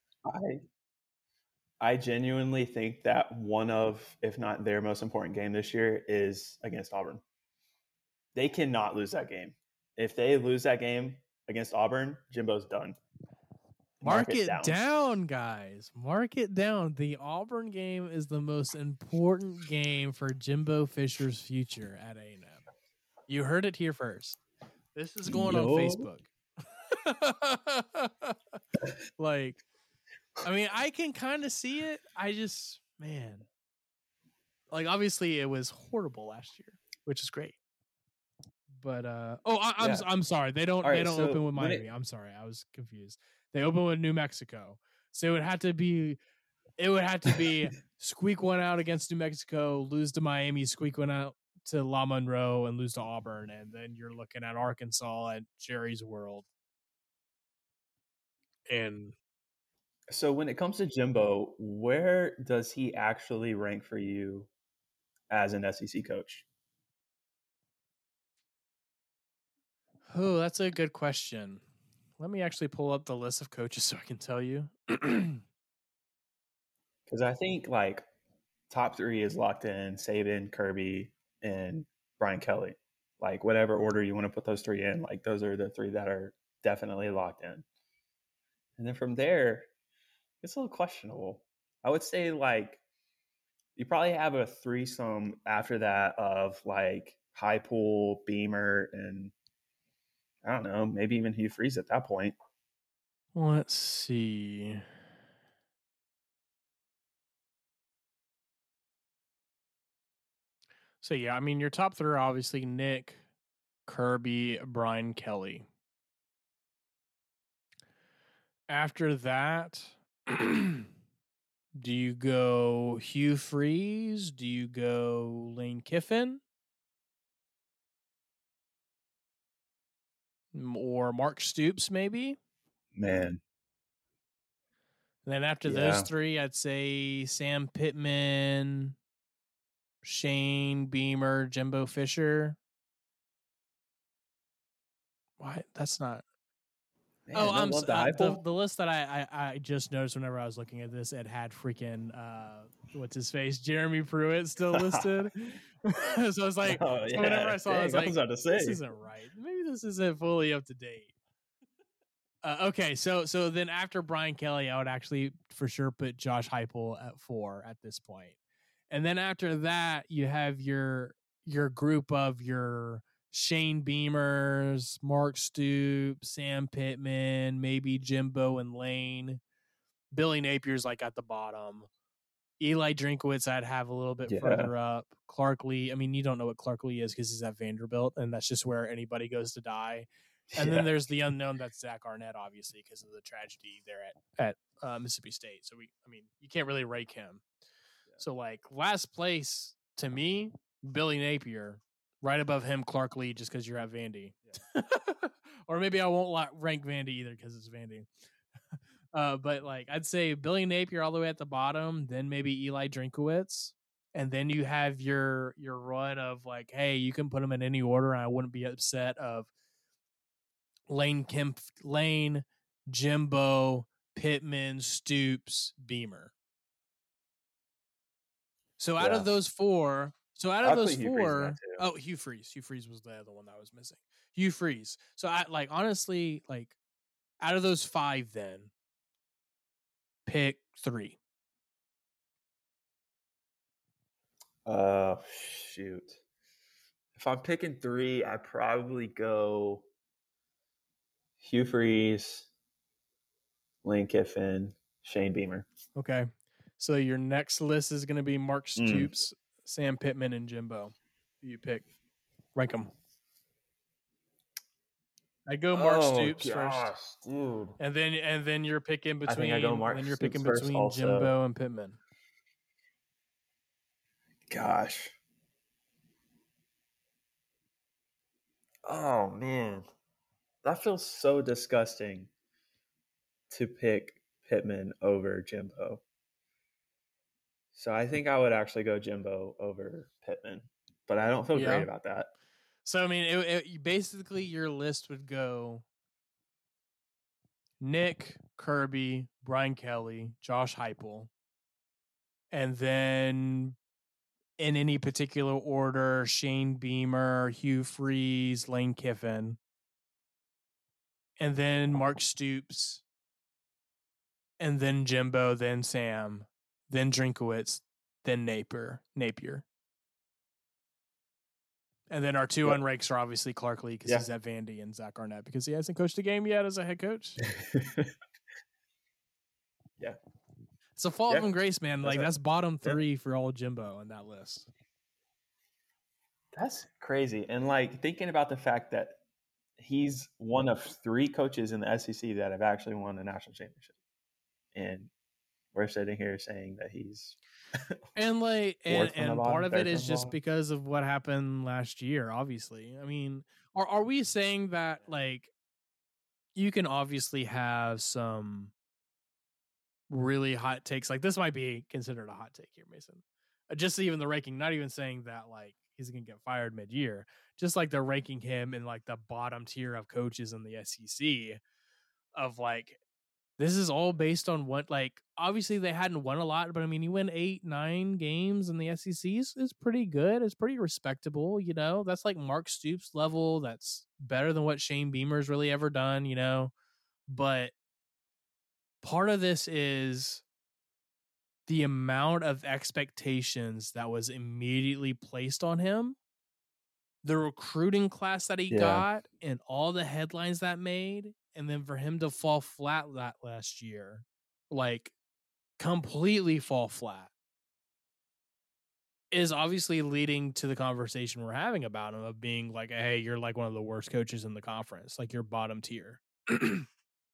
I genuinely think that one of, if not their most important game this year, is against Auburn. They cannot lose that game. If they lose that game against Auburn, Jimbo's done. Mark it down, guys. Mark it down. The Auburn game is the most important game for Jimbo Fisher's future at A&M. You heard it here first. This is going on Facebook. Like, I mean, I can kind of see it. I just, man. Like, obviously, it was horrible last year, which is great. But I'm sorry. They don't open with Miami. I'm sorry. I was confused. They open with New Mexico. So it would have to be squeak one out against New Mexico, lose to Miami, squeak one out to La Monroe, and lose to Auburn, and then you're looking at Arkansas at Jerry's World. And so when it comes to Jimbo, where does he actually rank for you as an SEC coach? Oh, that's a good question. Let me actually pull up the list of coaches so I can tell you. Because I think like top 3 is locked in: Saban, Kirby, and Brian Kelly. Like whatever order you want to put those 3 in, like those are the 3 that are definitely locked in. And then from there, it's a little questionable. I would say like you probably have a threesome after that of like Heupel, Beamer, and I don't know, maybe even Hugh Freeze at that point. Let's see. So, yeah, I mean, your top 3 are obviously Nick, Kirby, Brian Kelly. After that, do you go Hugh Freeze? Do you go Lane Kiffin? Or Mark Stoops, maybe? Man. And then after those 3, I'd say Sam Pittman, Shane Beamer, Jimbo Fisher. What? That's not. Man, the list that I just noticed whenever I was looking at this, it had freaking what's his face, Jeremy Pruitt still listed. So I was like, whenever I saw it, I was like, this isn't right. Maybe this isn't fully up to date. Okay, so then after Brian Kelly, I would actually for sure put Josh Heupel at 4 at this point. And then after that, you have your group of your Shane Beamers, Mark Stoops, Sam Pittman, maybe Jimbo and Lane. Billy Napier's like at the bottom. Eli Drinkwitz I'd have a little bit further up. Clark Lee, I mean, you don't know what Clark Lee is because he's at Vanderbilt, and that's just where anybody goes to die. And then there's the unknown, that's Zach Arnett, obviously, because of the tragedy there at Mississippi State. So you can't really rank him. Yeah. So like last place to me, Billy Napier. Right above him, Clark Lee, just because you're at Vandy. Yeah. Or maybe I won't rank Vandy either because it's Vandy. But like I'd say Billy Napier all the way at the bottom, then maybe Eli Drinkwitz, and then you have your run of like, hey, you can put them in any order, and I wouldn't be upset of Lane, Jimbo, Pittman, Stoops, Beamer. So out of those four, oh, Hugh Freeze. Hugh Freeze was the other one that was missing. Hugh Freeze. So I like honestly, like out of those 5, then pick 3. Shoot. If I'm picking 3, I'd probably go Hugh Freeze, Lane Kiffin, Shane Beamer. Okay. So your next list is going to be Mark Stoops, Sam Pittman, and Jimbo. Who you pick? Rank them. I go Mark Stoops first, dude. and then you're picking between. I think I go Mark then you're Stoops picking between Jimbo and Pittman. Gosh. Oh man, that feels so disgusting to pick Pittman over Jimbo. So I think I would actually go Jimbo over Pittman, but I don't feel great about that. So I mean, basically your list would go Nick, Kirby, Brian Kelly, Josh Heupel, and then in any particular order, Shane Beamer, Hugh Freeze, Lane Kiffin, and then Mark Stoops, and then Jimbo, then Sam, then Drinkwitz, then Napier. And then our 2 unranks are obviously Clark Lee because he's at Vandy, and Zach Arnett because he hasn't coached a game yet as a head coach. Yeah. It's a fall from grace, man. Like that's bottom 3 for all Jimbo on that list. That's crazy. And like thinking about the fact that he's one of 3 coaches in the SEC that have actually won a national championship. And we're sitting here saying that he's and like and part of it is just because of what happened last year, obviously. I mean, are we saying that like you can obviously have some really hot takes? Like this might be considered a hot take here, Mason. Just even the ranking, not even saying that like he's gonna get fired mid-year, just like they're ranking him in like the bottom tier of coaches in the SEC of like this is all based on what, like, obviously they hadn't won a lot, but I mean, you win 8-9 games in the SEC is pretty good. It's pretty respectable, you know. That's like Mark Stoops level. That's better than what Shane Beamer's really ever done, you know. But part of this is the amount of expectations that was immediately placed on him, the recruiting class that he got, and all the headlines that made. And then for him to fall flat that last year, like completely fall flat, is obviously leading to the conversation we're having about him of being like, hey, you're like one of the worst coaches in the conference. Like you're bottom tier. And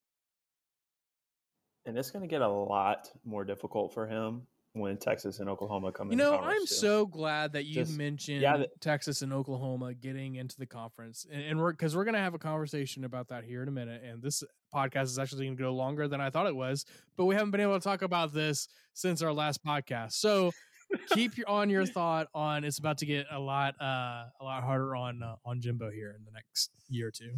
it's going to get a lot more difficult for him when Texas and Oklahoma come in. I'm so glad that you mentioned Texas and Oklahoma getting into the conference, and we're going to have a conversation about that here in a minute. And this podcast is actually going to go longer than I thought it was, but we haven't been able to talk about this since our last podcast. So keep your thought on. It's about to get a lot harder on Jimbo here in the next year or two.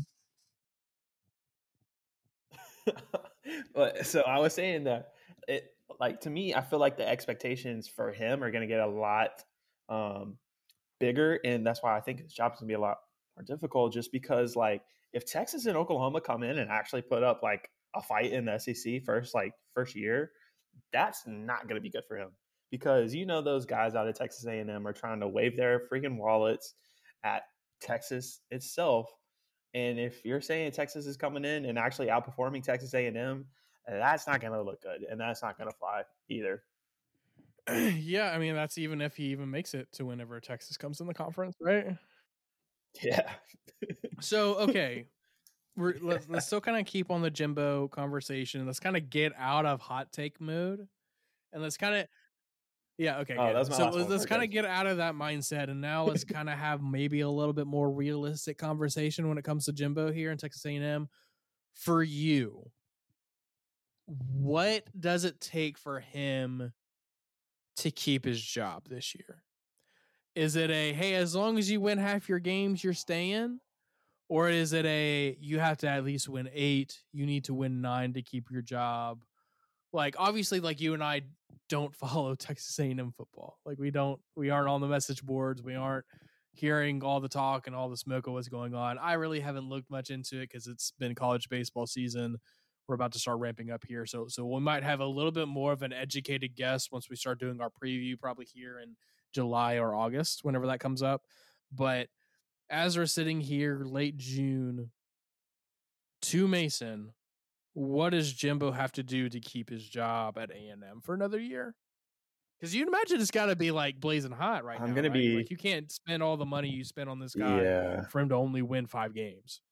So I was saying that like to me, I feel like the expectations for him are going to get a lot bigger, and that's why I think his job's going to be a lot more difficult. Just because, like, if Texas and Oklahoma come in and actually put up like a fight in the SEC first year, that's not going to be good for him because those guys out of Texas A&M are trying to wave their freaking wallets at Texas itself. And if you're saying Texas is coming in and actually outperforming Texas A&M, that's not going to look good, and that's not going to fly either. Yeah, I mean, that's even if he even makes it to whenever Texas comes in the conference, right? Yeah. So, okay, let's still kind of keep on the Jimbo conversation. Let's kind of get out of hot take mode, and let's kind of okay. So let's kind of get out of that mindset, and now let's kind of have maybe a little bit more realistic conversation when it comes to Jimbo here in Texas A&M. For you, what does it take for him to keep his job this year? Is it a, hey, as long as you win half your games, you're staying? Or is it a, you have to at least win 8, you need to win 9 to keep your job? Like, obviously, like, you and I don't follow Texas A&M football. Like, we aren't on the message boards. We aren't hearing all the talk and all the smoke of what's going on. I really haven't looked much into it because it's been college baseball season. We're about to start ramping up here. So we might have a little bit more of an educated guess once we start doing our preview, probably here in July or August, whenever that comes up. But as we're sitting here late June, to Mason, what does Jimbo have to do to keep his job at A&M for another year? Because you'd imagine it's got to be like blazing hot right now. I'm gonna right? be Like, you can't spend all the money you spent on this guy yeah. for him to only win 5 games.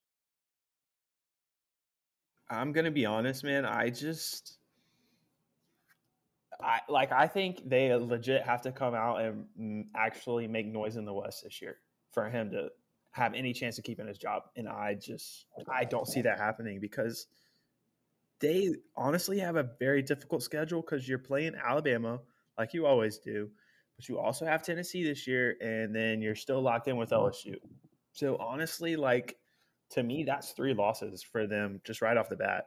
I'm gonna be honest, man. I think they legit have to come out and actually make noise in the West this year for him to have any chance of keeping his job. And I don't see that happening because they honestly have a very difficult schedule because you're playing Alabama like you always do, but you also have Tennessee this year, and then you're still locked in with LSU. So honestly, like, to me, that's 3 losses for them just right off the bat.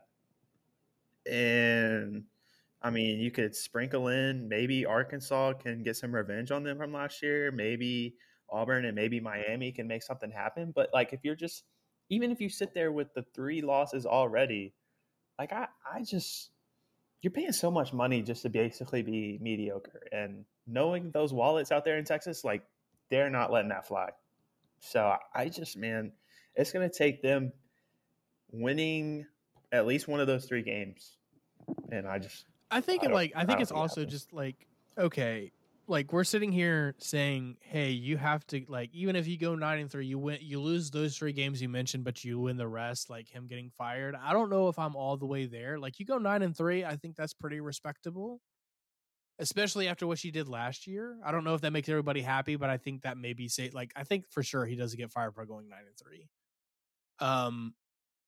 And I mean, you could sprinkle in maybe Arkansas can get some revenge on them from last year. Maybe Auburn and maybe Miami can make something happen. But like, if you're just, even if you sit there with the 3 losses already, like you're paying so much money just to basically be mediocre. And knowing those wallets out there in Texas, like, they're not letting that fly. So man, it's going to take them winning at least one of those 3 games. And I think it's also just like, okay, like, we're sitting here saying, hey, you have to, like, even if you go 9-3, you lose those 3 games you mentioned, but you win the rest, like him getting fired. I don't know if I'm all the way there. Like, you go 9-3, I think that's pretty respectable, especially after what she did last year. I don't know if that makes everybody happy, but I think that maybe I think for sure he doesn't get fired for going 9-3.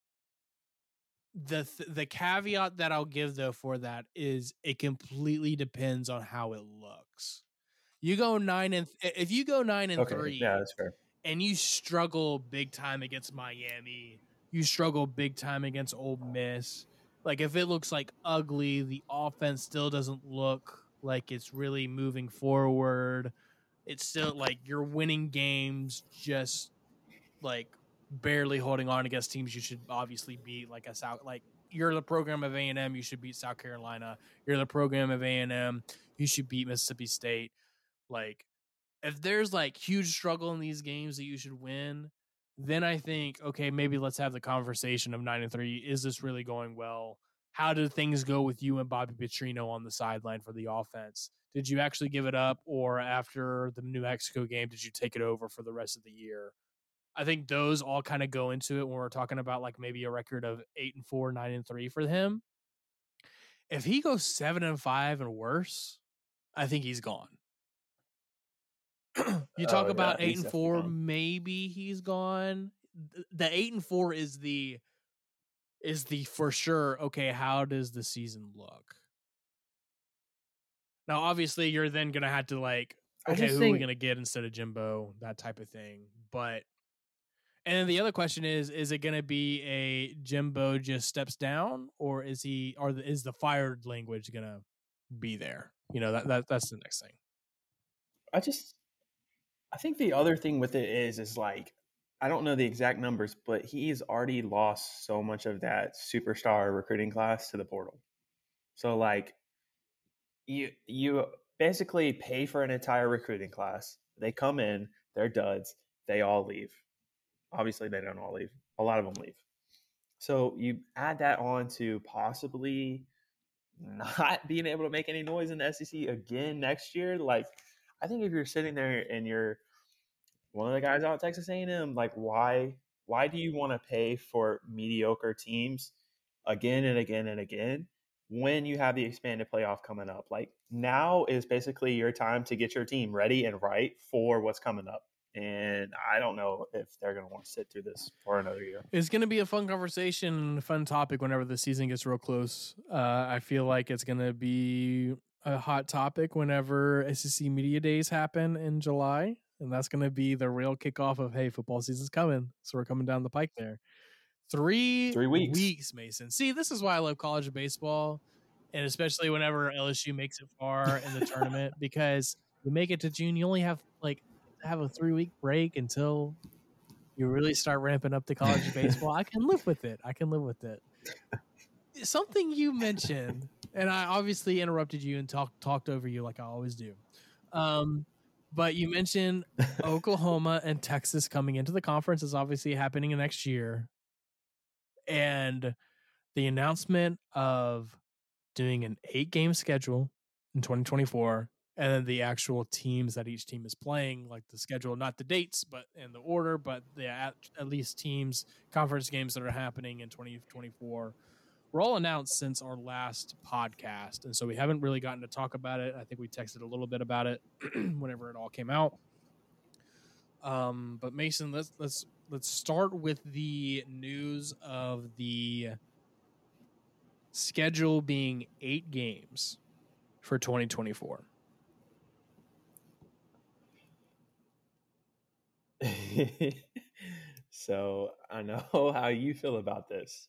The caveat that I'll give though for that is it completely depends on how it looks. You go if you go 9-3, yeah, that's fair. And you struggle big time against Miami, you struggle big time against Ole Miss. Like, if it looks like ugly, the offense still doesn't look like it's really moving forward. It's still like you're winning games, just like barely holding on against teams you should obviously beat, like you're the program of A&M, you should beat South Carolina. You're the program of A&M, you should beat Mississippi State. Like, if there's like huge struggle in these games that you should win, then I think, okay, maybe let's have the conversation of 9-3. Is this really going well? How did things go with you and Bobby Petrino on the sideline for the offense? Did you actually give it up, or after the New Mexico game, did you take it over for the rest of the year? I think those all kind of go into it when we're talking about like maybe a record of 8-4, 9-3 for him. If he goes 7-5 and worse, I think he's gone. You talk about 8-4, maybe he's gone. The 8-4 is the for sure. Okay, how does the season look? Now, obviously, you're then gonna have to like, okay, who are we gonna get instead of Jimbo? That type of thing. But and then the other question is it going to be a Jimbo just steps down, or is the fired language going to be there? You know, that's the next thing. I think the other thing with it is like, I don't know the exact numbers, but he's already lost so much of that superstar recruiting class to the portal. So like, you basically pay for an entire recruiting class. They come in, they're duds, they all leave. Obviously, they don't all leave. A lot of them leave. So you add that on to possibly not being able to make any noise in the SEC again next year. Like, I think if you're sitting there and you're one of the guys out at Texas A&M, like, why do you want to pay for mediocre teams again and again and again when you have the expanded playoff coming up? Like, now is basically your time to get your team ready and right for what's coming up. And I don't know if they're going to want to sit through this for another year. It's going to be a fun conversation, a fun topic whenever the season gets real close. I feel like it's going to be a hot topic whenever SEC Media Days happen in July. And that's going to be the real kickoff of, hey, football season's coming. So we're coming down the pike there. 3 weeks, Mason. See, this is why I love college baseball. And especially whenever LSU makes it far in the tournament, because you make it to June, you only have a 3-week break until you really start ramping up the college baseball. I can live with it. Something you mentioned, and I obviously interrupted you and talked over you like I always do. But you mentioned Oklahoma and Texas coming into the conference is obviously happening next year. And the announcement of doing an 8-game schedule in 2024, and then the actual teams that each team is playing, like the schedule, not the dates, but in the order, but the at least teams, conference games that are happening in 2024 were all announced since our last podcast. And so we haven't really gotten to talk about it. I think we texted a little bit about it whenever it all came out. But Mason, let's start with the news of the schedule being 8 games for 2024. So I know how you feel about this.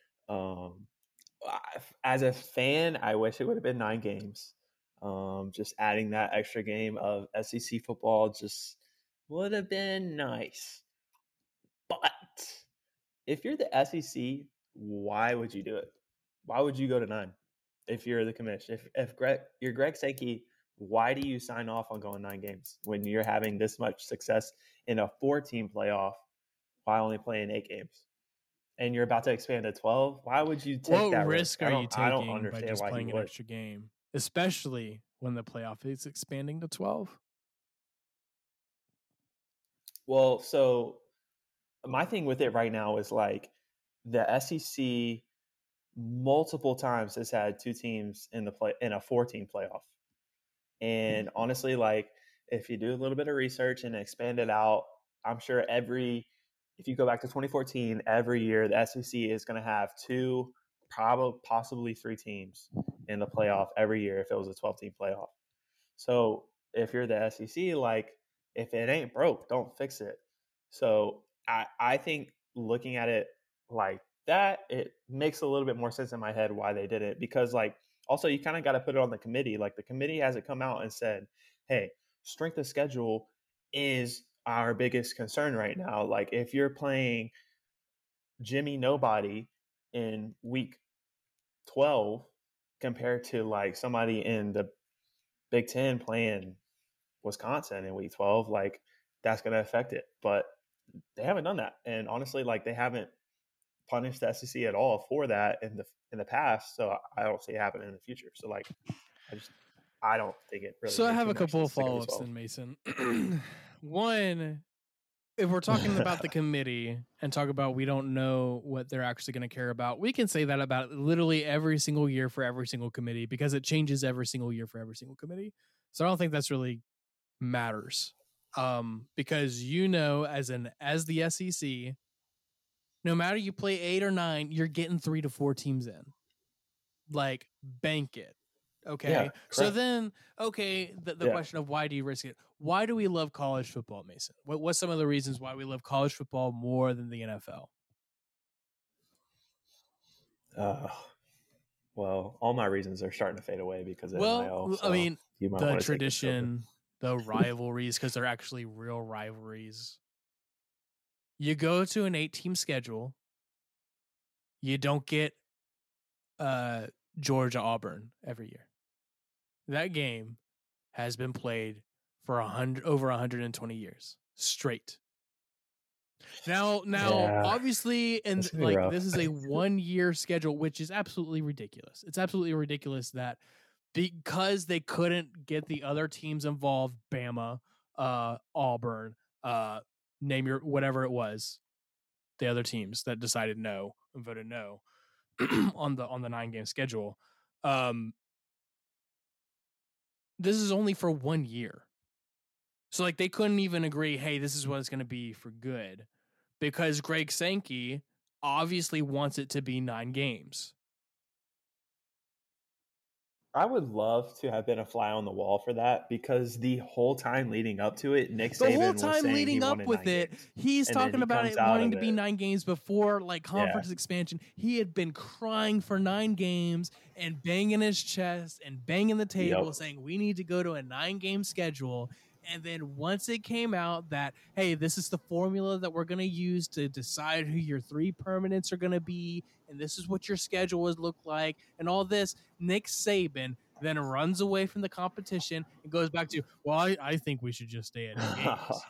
As a fan, I wish it would have been 9 games. Just adding that extra game of SEC football just would have been nice. But if you're the SEC, why would you do it? Why would you go to 9 if you're the commission? If you're Greg Sankey, why do you sign off on going 9 games when you're having this much success in a 4-team playoff while only playing 8 games? And you're about to expand to 12? Why would you take that risk? Are you taking I don't understand by just why playing an extra game, especially when the playoff is expanding to 12? Well, so my thing with it right now is like the SEC multiple times has had 2 teams in a 4-team playoff. And honestly, like if you do a little bit of research and expand it out, I'm sure if you go back to 2014, every year the SEC is going to have 2, possibly 3 teams in the playoff every year if it was a 12-team playoff. So if you're the SEC, like if it ain't broke, don't fix it. So I think looking at it like that, it makes a little bit more sense in my head why they did it. Because like also you kind of got to put it on the committee. Like the committee hasn't come out and said, hey, strength of schedule is our biggest concern right now. Like if you're playing Jimmy Nobody in week 12 compared to like somebody in the Big Ten playing Wisconsin in week 12, like that's going to affect it. But they haven't done that. And honestly, like they haven't punished the SEC at all for that in the past. So I don't see it happening in the future. So like, I don't think it really. So I have a couple of follow-ups then, Mason. One, if we're talking about the committee and talk about we don't know what they're actually going to care about, we can say that about literally every single year for every single committee because it changes every single year for every single committee. So I don't think that's really matters. Because as the SEC, no matter you play 8 or 9, you're getting 3 to 4 teams in. Like bank it. Okay. Yeah, so then, the question of why do you risk it? Why do we love college football, Mason? What's some of the reasons why we love college football more than the NFL? Well, all my reasons are starting to fade away because of NIL. So I mean, the tradition, the rivalries, because they're actually real rivalries. You go to an 8-team schedule. You don't get Georgia Auburn every year. That game has been played for over 120 years straight. Now, obviously, and like rough. This is a 1-year schedule, which is absolutely ridiculous. It's absolutely ridiculous that because they couldn't get the other teams involved, Bama, Auburn, name your whatever it was, the other teams that decided no and voted no on the 9-game schedule. This is only for 1 year. So like they couldn't even agree, hey, this is what it's going to be for good, because Greg Sankey obviously wants it to be 9 games. I would love to have been a fly on the wall for that, because the whole time leading up to it, Nick The whole Saban was time saying he leading up wanted with 9 it, games, he's and then talking he about comes it out wanting of to be it. 9 games before like Yeah. conference expansion. He had been crying for 9 games and banging his chest and banging the table Yep. saying we need to go to a 9-game schedule. And then once it came out that, hey, this is the formula that we're going to use to decide who your 3 permanents are going to be, and this is what your schedule would look like, and all this, Nick Saban then runs away from the competition and goes back to, well, I think we should just stay at 8 games.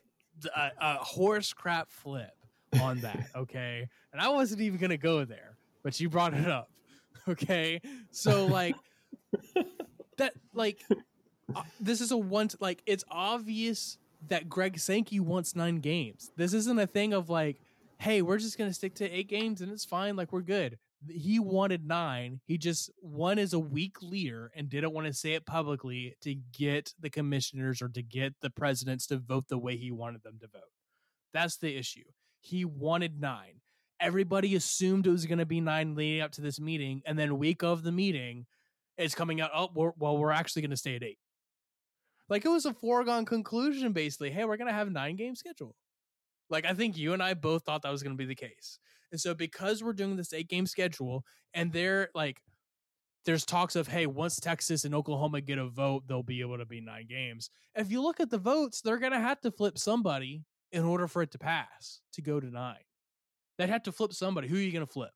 A horse crap flip on that, okay? And I wasn't even going to go there, but you brought it up, okay? So, like, that, like, this is a one, like, it's obvious that Greg Sankey wants 9 games. This isn't a thing of like, hey, we're just going to stick to 8 games and it's fine, like, we're good. He wanted 9. He just, one is a weak leader and didn't want to say it publicly to get the commissioners or to get the presidents to vote the way he wanted them to vote. That's the issue. He wanted 9. Everybody assumed it was going to be 9 leading up to this meeting, and then week of the meeting, it's coming out, oh, we're actually going to stay at 8. Like, it was a foregone conclusion, basically. Hey, we're going to have a 9-game schedule. Like, I think you and I both thought that was going to be the case. And so because we're doing this 8-game schedule, and they're like, there's talks of, hey, once Texas and Oklahoma get a vote, they'll be able to be 9 games. If you look at the votes, they're going to have to flip somebody in order for it to pass to go to 9. They'd have to flip somebody. Who are you going to flip?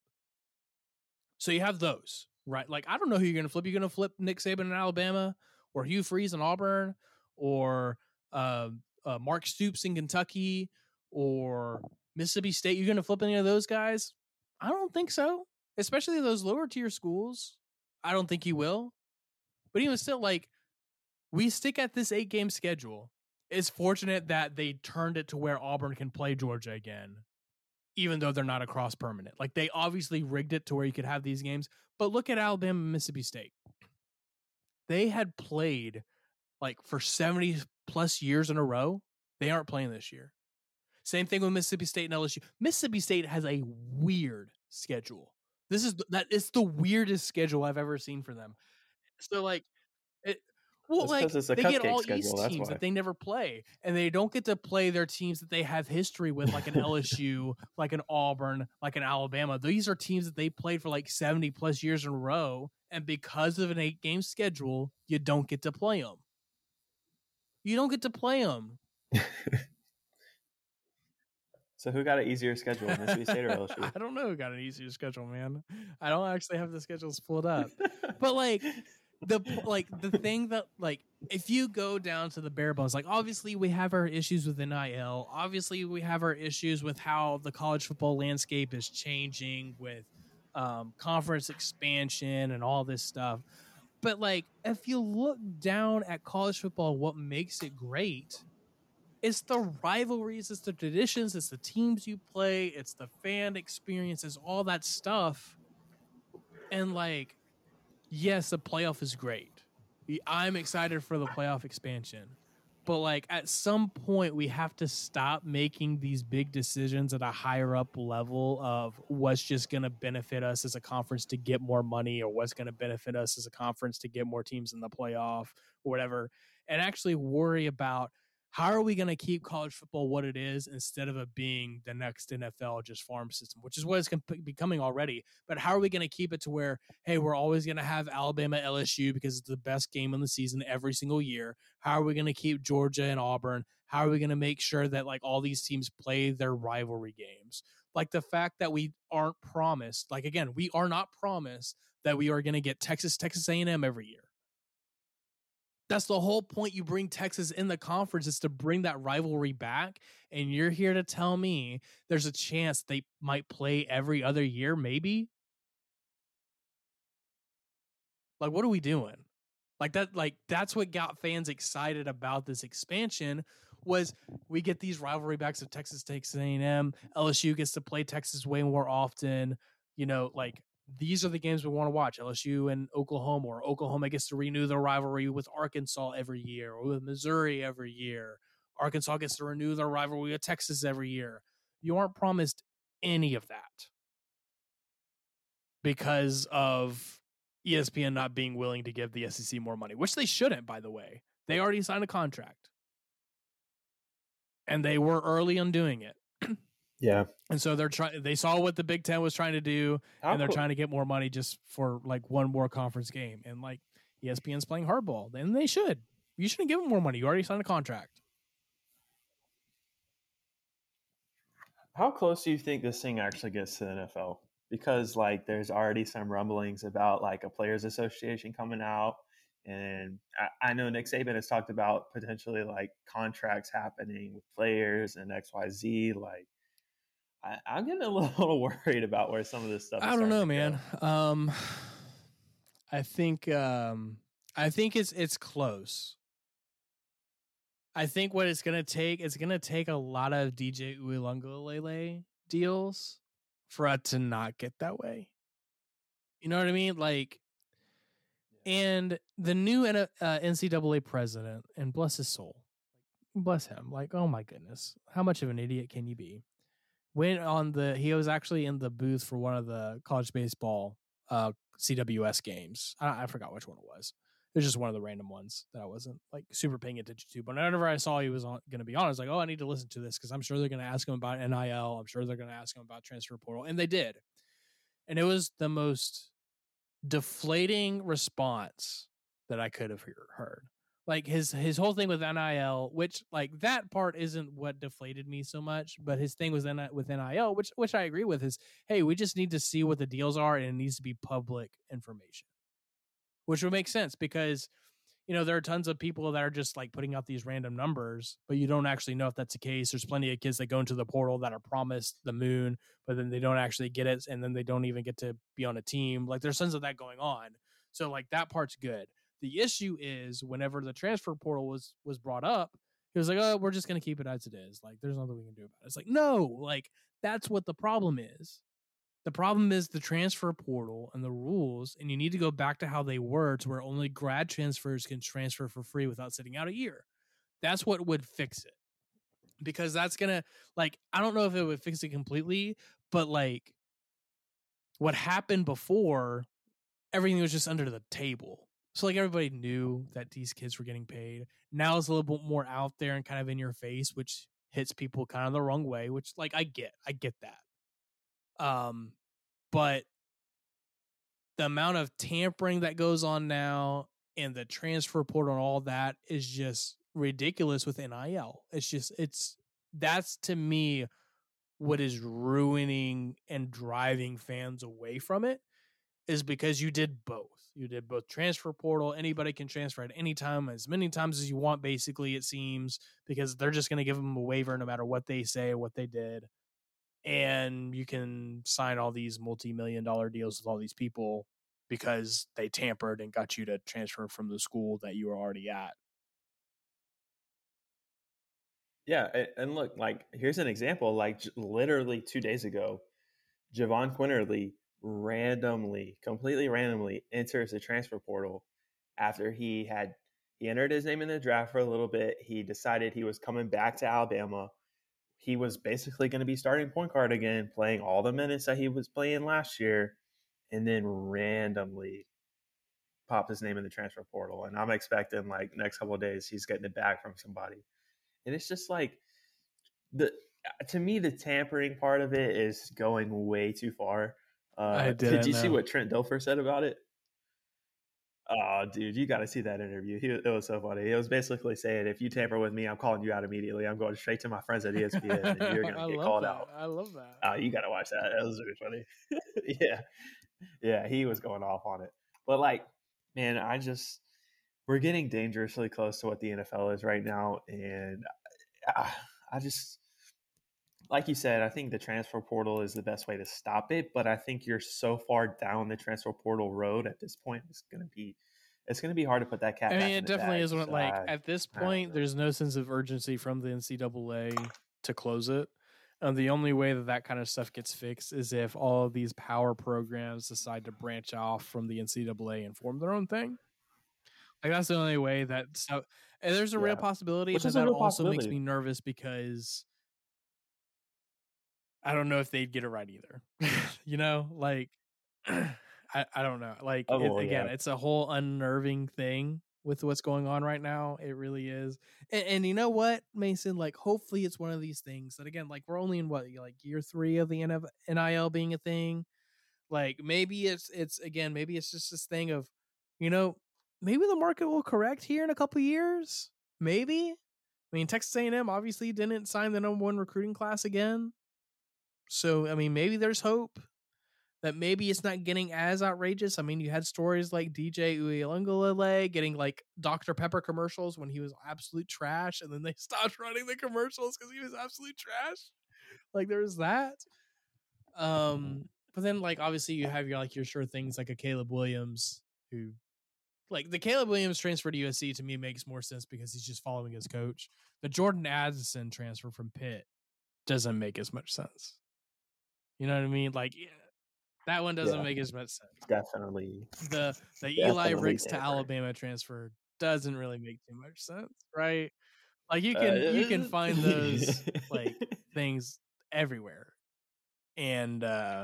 So you have those, right? Like, I don't know who you're going to flip. You're going to flip Nick Saban in Alabama, or Hugh Freeze in Auburn, or Mark Stoops in Kentucky, or Mississippi State. You're going to flip any of those guys? I don't think so. Especially those lower tier schools. I don't think you will. But even still, like, we stick at this 8-game schedule. It's fortunate that they turned it to where Auburn can play Georgia again, even though they're not a cross permanent. Like, they obviously rigged it to where you could have these games. But look at Alabama and Mississippi State. They had played like for 70 plus years in a row. They aren't playing this year. Same thing with Mississippi State and LSU. Mississippi State has a weird schedule. It's the weirdest schedule I've ever seen for them. So, like, it, well, That's like, because it's a they get cupcake all schedule. East That's teams why. that they never play, and they don't get to play their teams that they have history with, like an LSU, like an Auburn, like an Alabama. These are teams that they played for like 70 plus years in a row, and because of an 8-game schedule, you don't get to play them. You don't get to play them. So who got an easier schedule, Mississippi State or LSU? I don't know who got an easier schedule, man. I don't actually have the schedules pulled up, but like the thing that, like, if you go down to the bare bones, like, obviously we have our issues with NIL. Obviously we have our issues with how the college football landscape is changing with conference expansion and all this stuff. But like, if you look down at college football, what makes it great? It's the rivalries, it's the traditions, it's the teams you play, it's the fan experiences, all that stuff. And like, yes, the playoff is great. I'm excited for the playoff expansion. But like, at some point we have to stop making these big decisions at a higher up level of what's just going to benefit us as a conference to get more money, or what's going to benefit us as a conference to get more teams in the playoff or whatever, and actually worry about how are we going to keep college football what it is, instead of it being the next NFL just farm system, which is what it's becoming already. But how are we going to keep it to where, hey, we're always going to have Alabama LSU because it's the best game in the season every single year? How are we going to keep Georgia and Auburn? How are we going to make sure that like all these teams play their rivalry games? Like, the fact that we aren't promised, like, again, we are not promised that we are going to get Texas A&M every year. That's the whole point. You bring Texas in the conference is to bring that rivalry back. And you're here to tell me there's a chance they might play every other year, maybe? Like, what are we doing? Like, that's what got fans excited about this expansion, was we get these rivalry backs of Texas A&M. LSU gets to play Texas way more often. You know, like, these are the games we want to watch. LSU and Oklahoma, or Oklahoma gets to renew their rivalry with Arkansas every year, or with Missouri every year. Arkansas gets to renew their rivalry with Texas every year. You aren't promised any of that because of ESPN not being willing to give the SEC more money, which they shouldn't, by the way. They already signed a contract. And they were early on doing it. Yeah. And so they saw what the Big Ten was trying to do, and they're trying to get more money just for like one more conference game. And like ESPN's playing hardball, and they should. You shouldn't give them more money. You already signed a contract. How close do you think this thing actually gets to the NFL? Because like there's already some rumblings about like a players association coming out, and I know Nick Saban has talked about potentially like contracts happening with players and XYZ. Like I'm getting a little worried about where some of this stuff is. I don't know, man. I think it's close. I think what it's gonna take a lot of DJ Uiagalelei deals for it to not get that way. You know what I mean? Like, and the new NCAA president, and bless his soul, bless him. Like, oh my goodness, how much of an idiot can you be? He was actually in the booth for one of the college baseball CWS games. I forgot which one it was. It was just one of the random ones that I wasn't like super paying attention to. But whenever I saw he was going to be on, I was like, oh, I need to listen to this because I'm sure they're going to ask him about NIL. I'm sure they're going to ask him about transfer portal. And they did. And it was the most deflating response that I could have heard. Like his whole thing with NIL, which like that part isn't what deflated me so much, but his thing was with NIL, which I agree with, is, hey, we just need to see what the deals are and it needs to be public information, which would make sense because, you know, there are tons of people that are just like putting out these random numbers, but you don't actually know if that's the case. There's plenty of kids that go into the portal that are promised the moon, but then they don't actually get it, and then they don't even get to be on a team. Like there's tons of that going on. So like that part's good. The issue is whenever the transfer portal was brought up, he was like, oh, we're just going to keep it as it is. Like there's nothing we can do about it. It's like, no, like that's what the problem is. The problem is the transfer portal and the rules, and you need to go back to how they were, to where only grad transfers can transfer for free without sitting out a year. That's what would fix it. Because that's going to, like, I don't know if it would fix it completely, but like what happened before, everything was just under the table. So like everybody knew that these kids were getting paid. Now it's a little bit more out there and kind of in your face, which hits people kind of the wrong way, which like I get that. But the amount of tampering that goes on now and the transfer portal and all that is just ridiculous with NIL. That's to me what is ruining and driving fans away from it, is because you did both. You did both transfer portal. Anybody can transfer at any time, as many times as you want, basically, it seems, because they're just going to give them a waiver no matter what they say or what they did. And you can sign all these multi-million-dollar deals with all these people because they tampered and got you to transfer from the school that you were already at. Yeah, and look, like here's an example. Like literally 2 days ago, Javon Quinterly completely randomly enters the transfer portal after he entered his name in the draft for a little bit. He decided he was coming back to Alabama. He was basically going to be starting point guard again, playing all the minutes that he was playing last year, and then randomly pop his name in the transfer portal. And I'm expecting like next couple of days he's getting it back from somebody. And it's just like to me, the tampering part of it is going way too far. Did you see what Trent Dilfer said about it? Oh, dude, you got to see that interview. It was so funny. It was basically saying, if you tamper with me, I'm calling you out immediately. I'm going straight to my friends at ESPN, and you're going to get called out. I love that. You got to watch that. That was really funny. Yeah, he was going off on it. But like, man, we're getting dangerously close to what the NFL is right now, and I just, like you said, I think the transfer portal is the best way to stop it. But I think you're so far down the transfer portal road at this point, it's going to be hard to put that cap. I mean, it definitely is. Like at this point, there's no sense of urgency from the NCAA to close it. And the only way that kind of stuff gets fixed is if all of these power programs decide to branch off from the NCAA and form their own thing. Like that's the only way that. So, and there's a real possibility, but that also makes me nervous because I don't know if they'd get it right either. You know, like I don't know. Like Oh, well, again, yeah. it's a whole unnerving thing with what's going on right now. It really is. And you know what, Mason? Like, hopefully, it's one of these things that again, like we're only in what like year 3 of the NIL being a thing. Like maybe it's again, maybe it's just this thing of, you know, maybe the market will correct here in a couple years. Maybe. I mean, Texas A&M obviously didn't sign the #1 recruiting class again. So, I mean, maybe there's hope that maybe it's not getting as outrageous. I mean, you had stories like DJ Uiagalelei getting like Dr. Pepper commercials when he was absolute trash, and then they stopped running the commercials because he was absolute trash. Like there was that. But then like obviously you have your sure things like a Caleb Williams who like the Caleb Williams transfer to USC to me makes more sense because he's just following his coach. The Jordan Addison transfer from Pitt doesn't make as much sense. You know what I mean? Like that one doesn't make as much sense. Definitely. The Eli Ricks to Alabama transfer doesn't really make too much sense, right? Like you can find those like things everywhere. And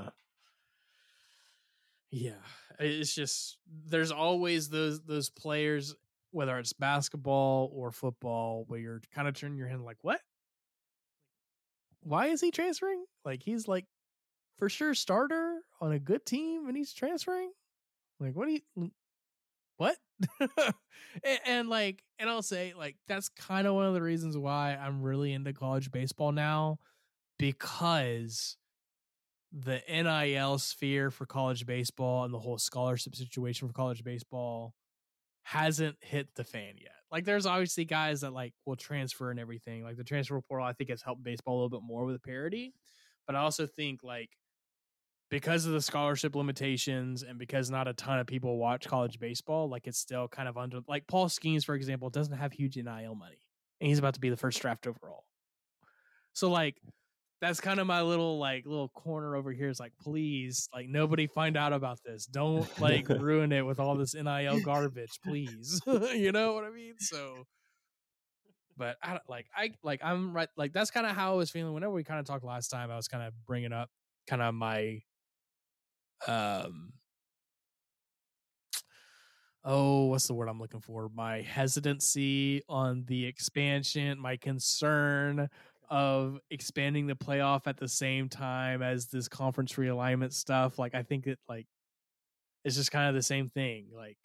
yeah, it's just there's always those players, whether it's basketball or football, where you're kind of turning your head like, what? Why is he transferring? Like he's like for sure starter on a good team and he's transferring? Like what? and I'll say like that's kind of one of the reasons why I'm really into college baseball now, because the NIL sphere for college baseball and the whole scholarship situation for college baseball hasn't hit the fan yet. Like there's obviously guys that like will transfer and everything. Like the transfer portal I think has helped baseball a little bit more with parity. But I also think like because of the scholarship limitations and because not a ton of people watch college baseball, like it's still kind of under like Paul Skeens, for example, doesn't have huge NIL money. And he's about to be the first draft overall. So like that's kind of my little corner over here is like, please, like nobody find out about this. Don't like ruin it with all this NIL garbage, please. You know what I mean? So, but I'm right. Like that's kind of how I was feeling whenever we kind of talked last time. I was kind of bringing up kind of my, what's the word I'm looking for? My hesitancy on the expansion, my concern of expanding the playoff at the same time as this conference realignment stuff. Like I think it like it's just kind of the same thing. Like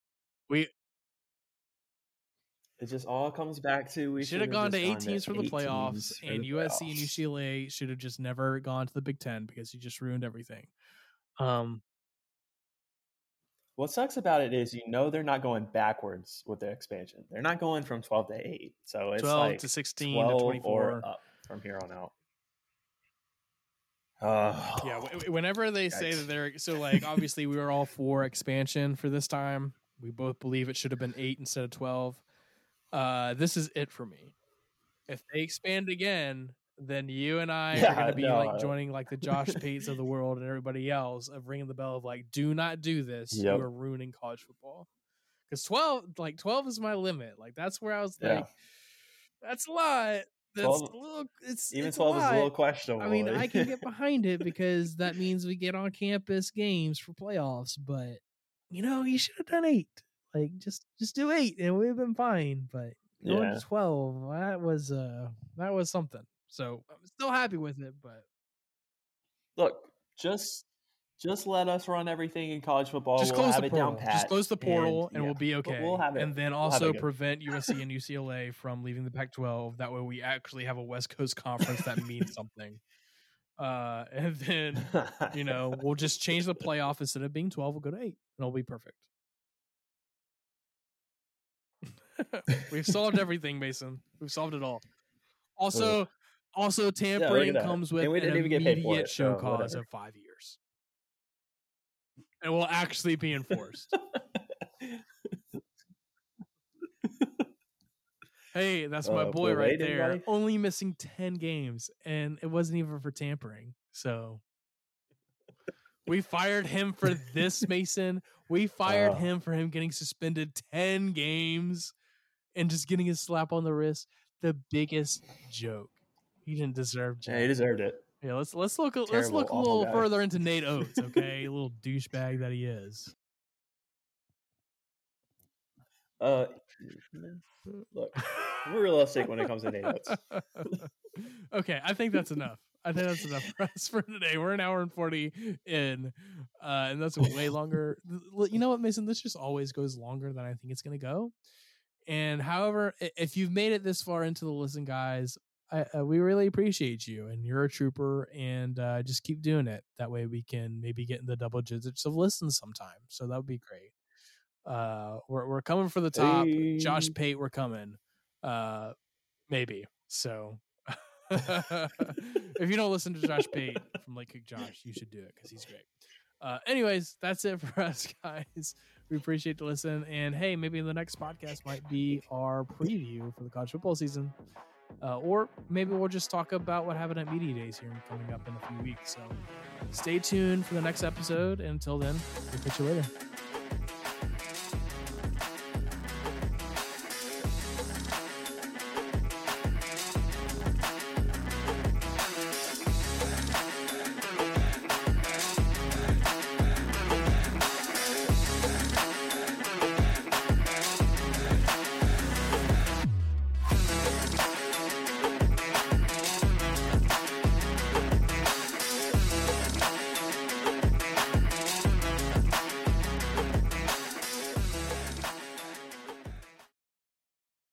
it just all comes back to we should have gone to 8 teams for the playoffs, and USC and UCLA should have just never gone to the Big Ten because you just ruined everything. What sucks about it is they're not going backwards with the expansion. They're not going from 12 to 8. So it's 12 like to 16 12 to 24 or up from here on out. Yeah, whenever they say that they're so like obviously we were all for expansion for this time. We both believe it should have been 8 instead of 12. This is it for me. If they expand again, then you and I are going to be like joining like the Josh Pates of the world and everybody else of ringing the bell of like, do not do this. Yep. You are ruining college football. Because 12 is my limit. Like that's where I was like, that's a lot. That's 12, a little. It's 12 is a little questionable. I mean, I can get behind it because that means we get on campus games for playoffs. But you should have done 8. Like just do 8 and we've been fine. But going to 12, that was something. So I'm still happy with it. But look, just let us run everything in college football. Just close the portal. Just close the portal, and we'll be okay. We'll have it. And then also prevent USC and UCLA from leaving the Pac-12. That way, we actually have a West Coast conference that means something. And then we'll just change the playoff instead of being 12. We'll go to 8, and it'll be perfect. We've solved everything, Mason. We've solved it all. Also, tampering comes with an immediate show cause of 5 years. And will actually be enforced. Hey, that's my boy right there. Anybody? Only missing 10 games, and it wasn't even for tampering. So we fired him for this, Mason. We fired him for him getting suspended 10 games and just getting a slap on the wrist. The biggest joke. He didn't deserve jack. Yeah, he deserved it. Yeah, let's look a Terrible, little guy. further into Nate Oates, okay? A little douchebag that he is. Look, I'm realistic when it comes to Nate Oates. Okay, I think that's enough. I think that's enough for us for today. We're an hour and 40 in, and that's way longer. You know what, Mason? This just always goes longer than I think it's going to go. And however, if you've made it this far into the listen, guys, we really appreciate you, and you're a trooper, and just keep doing it. That way we can maybe get in the double digits of listens sometime. So that would be great. We're coming for the top. Hey. Josh Pate, we're coming. Maybe. So if you don't listen to Josh Pate from Late Kick Josh, you should do it because he's great. Anyways, that's it for us, guys. We appreciate the listen. And hey, maybe the next podcast might be our preview for the college football season. Or maybe we'll just talk about what happened at Media Days here coming up in a few weeks. So stay tuned for the next episode. And until then, we'll catch you later.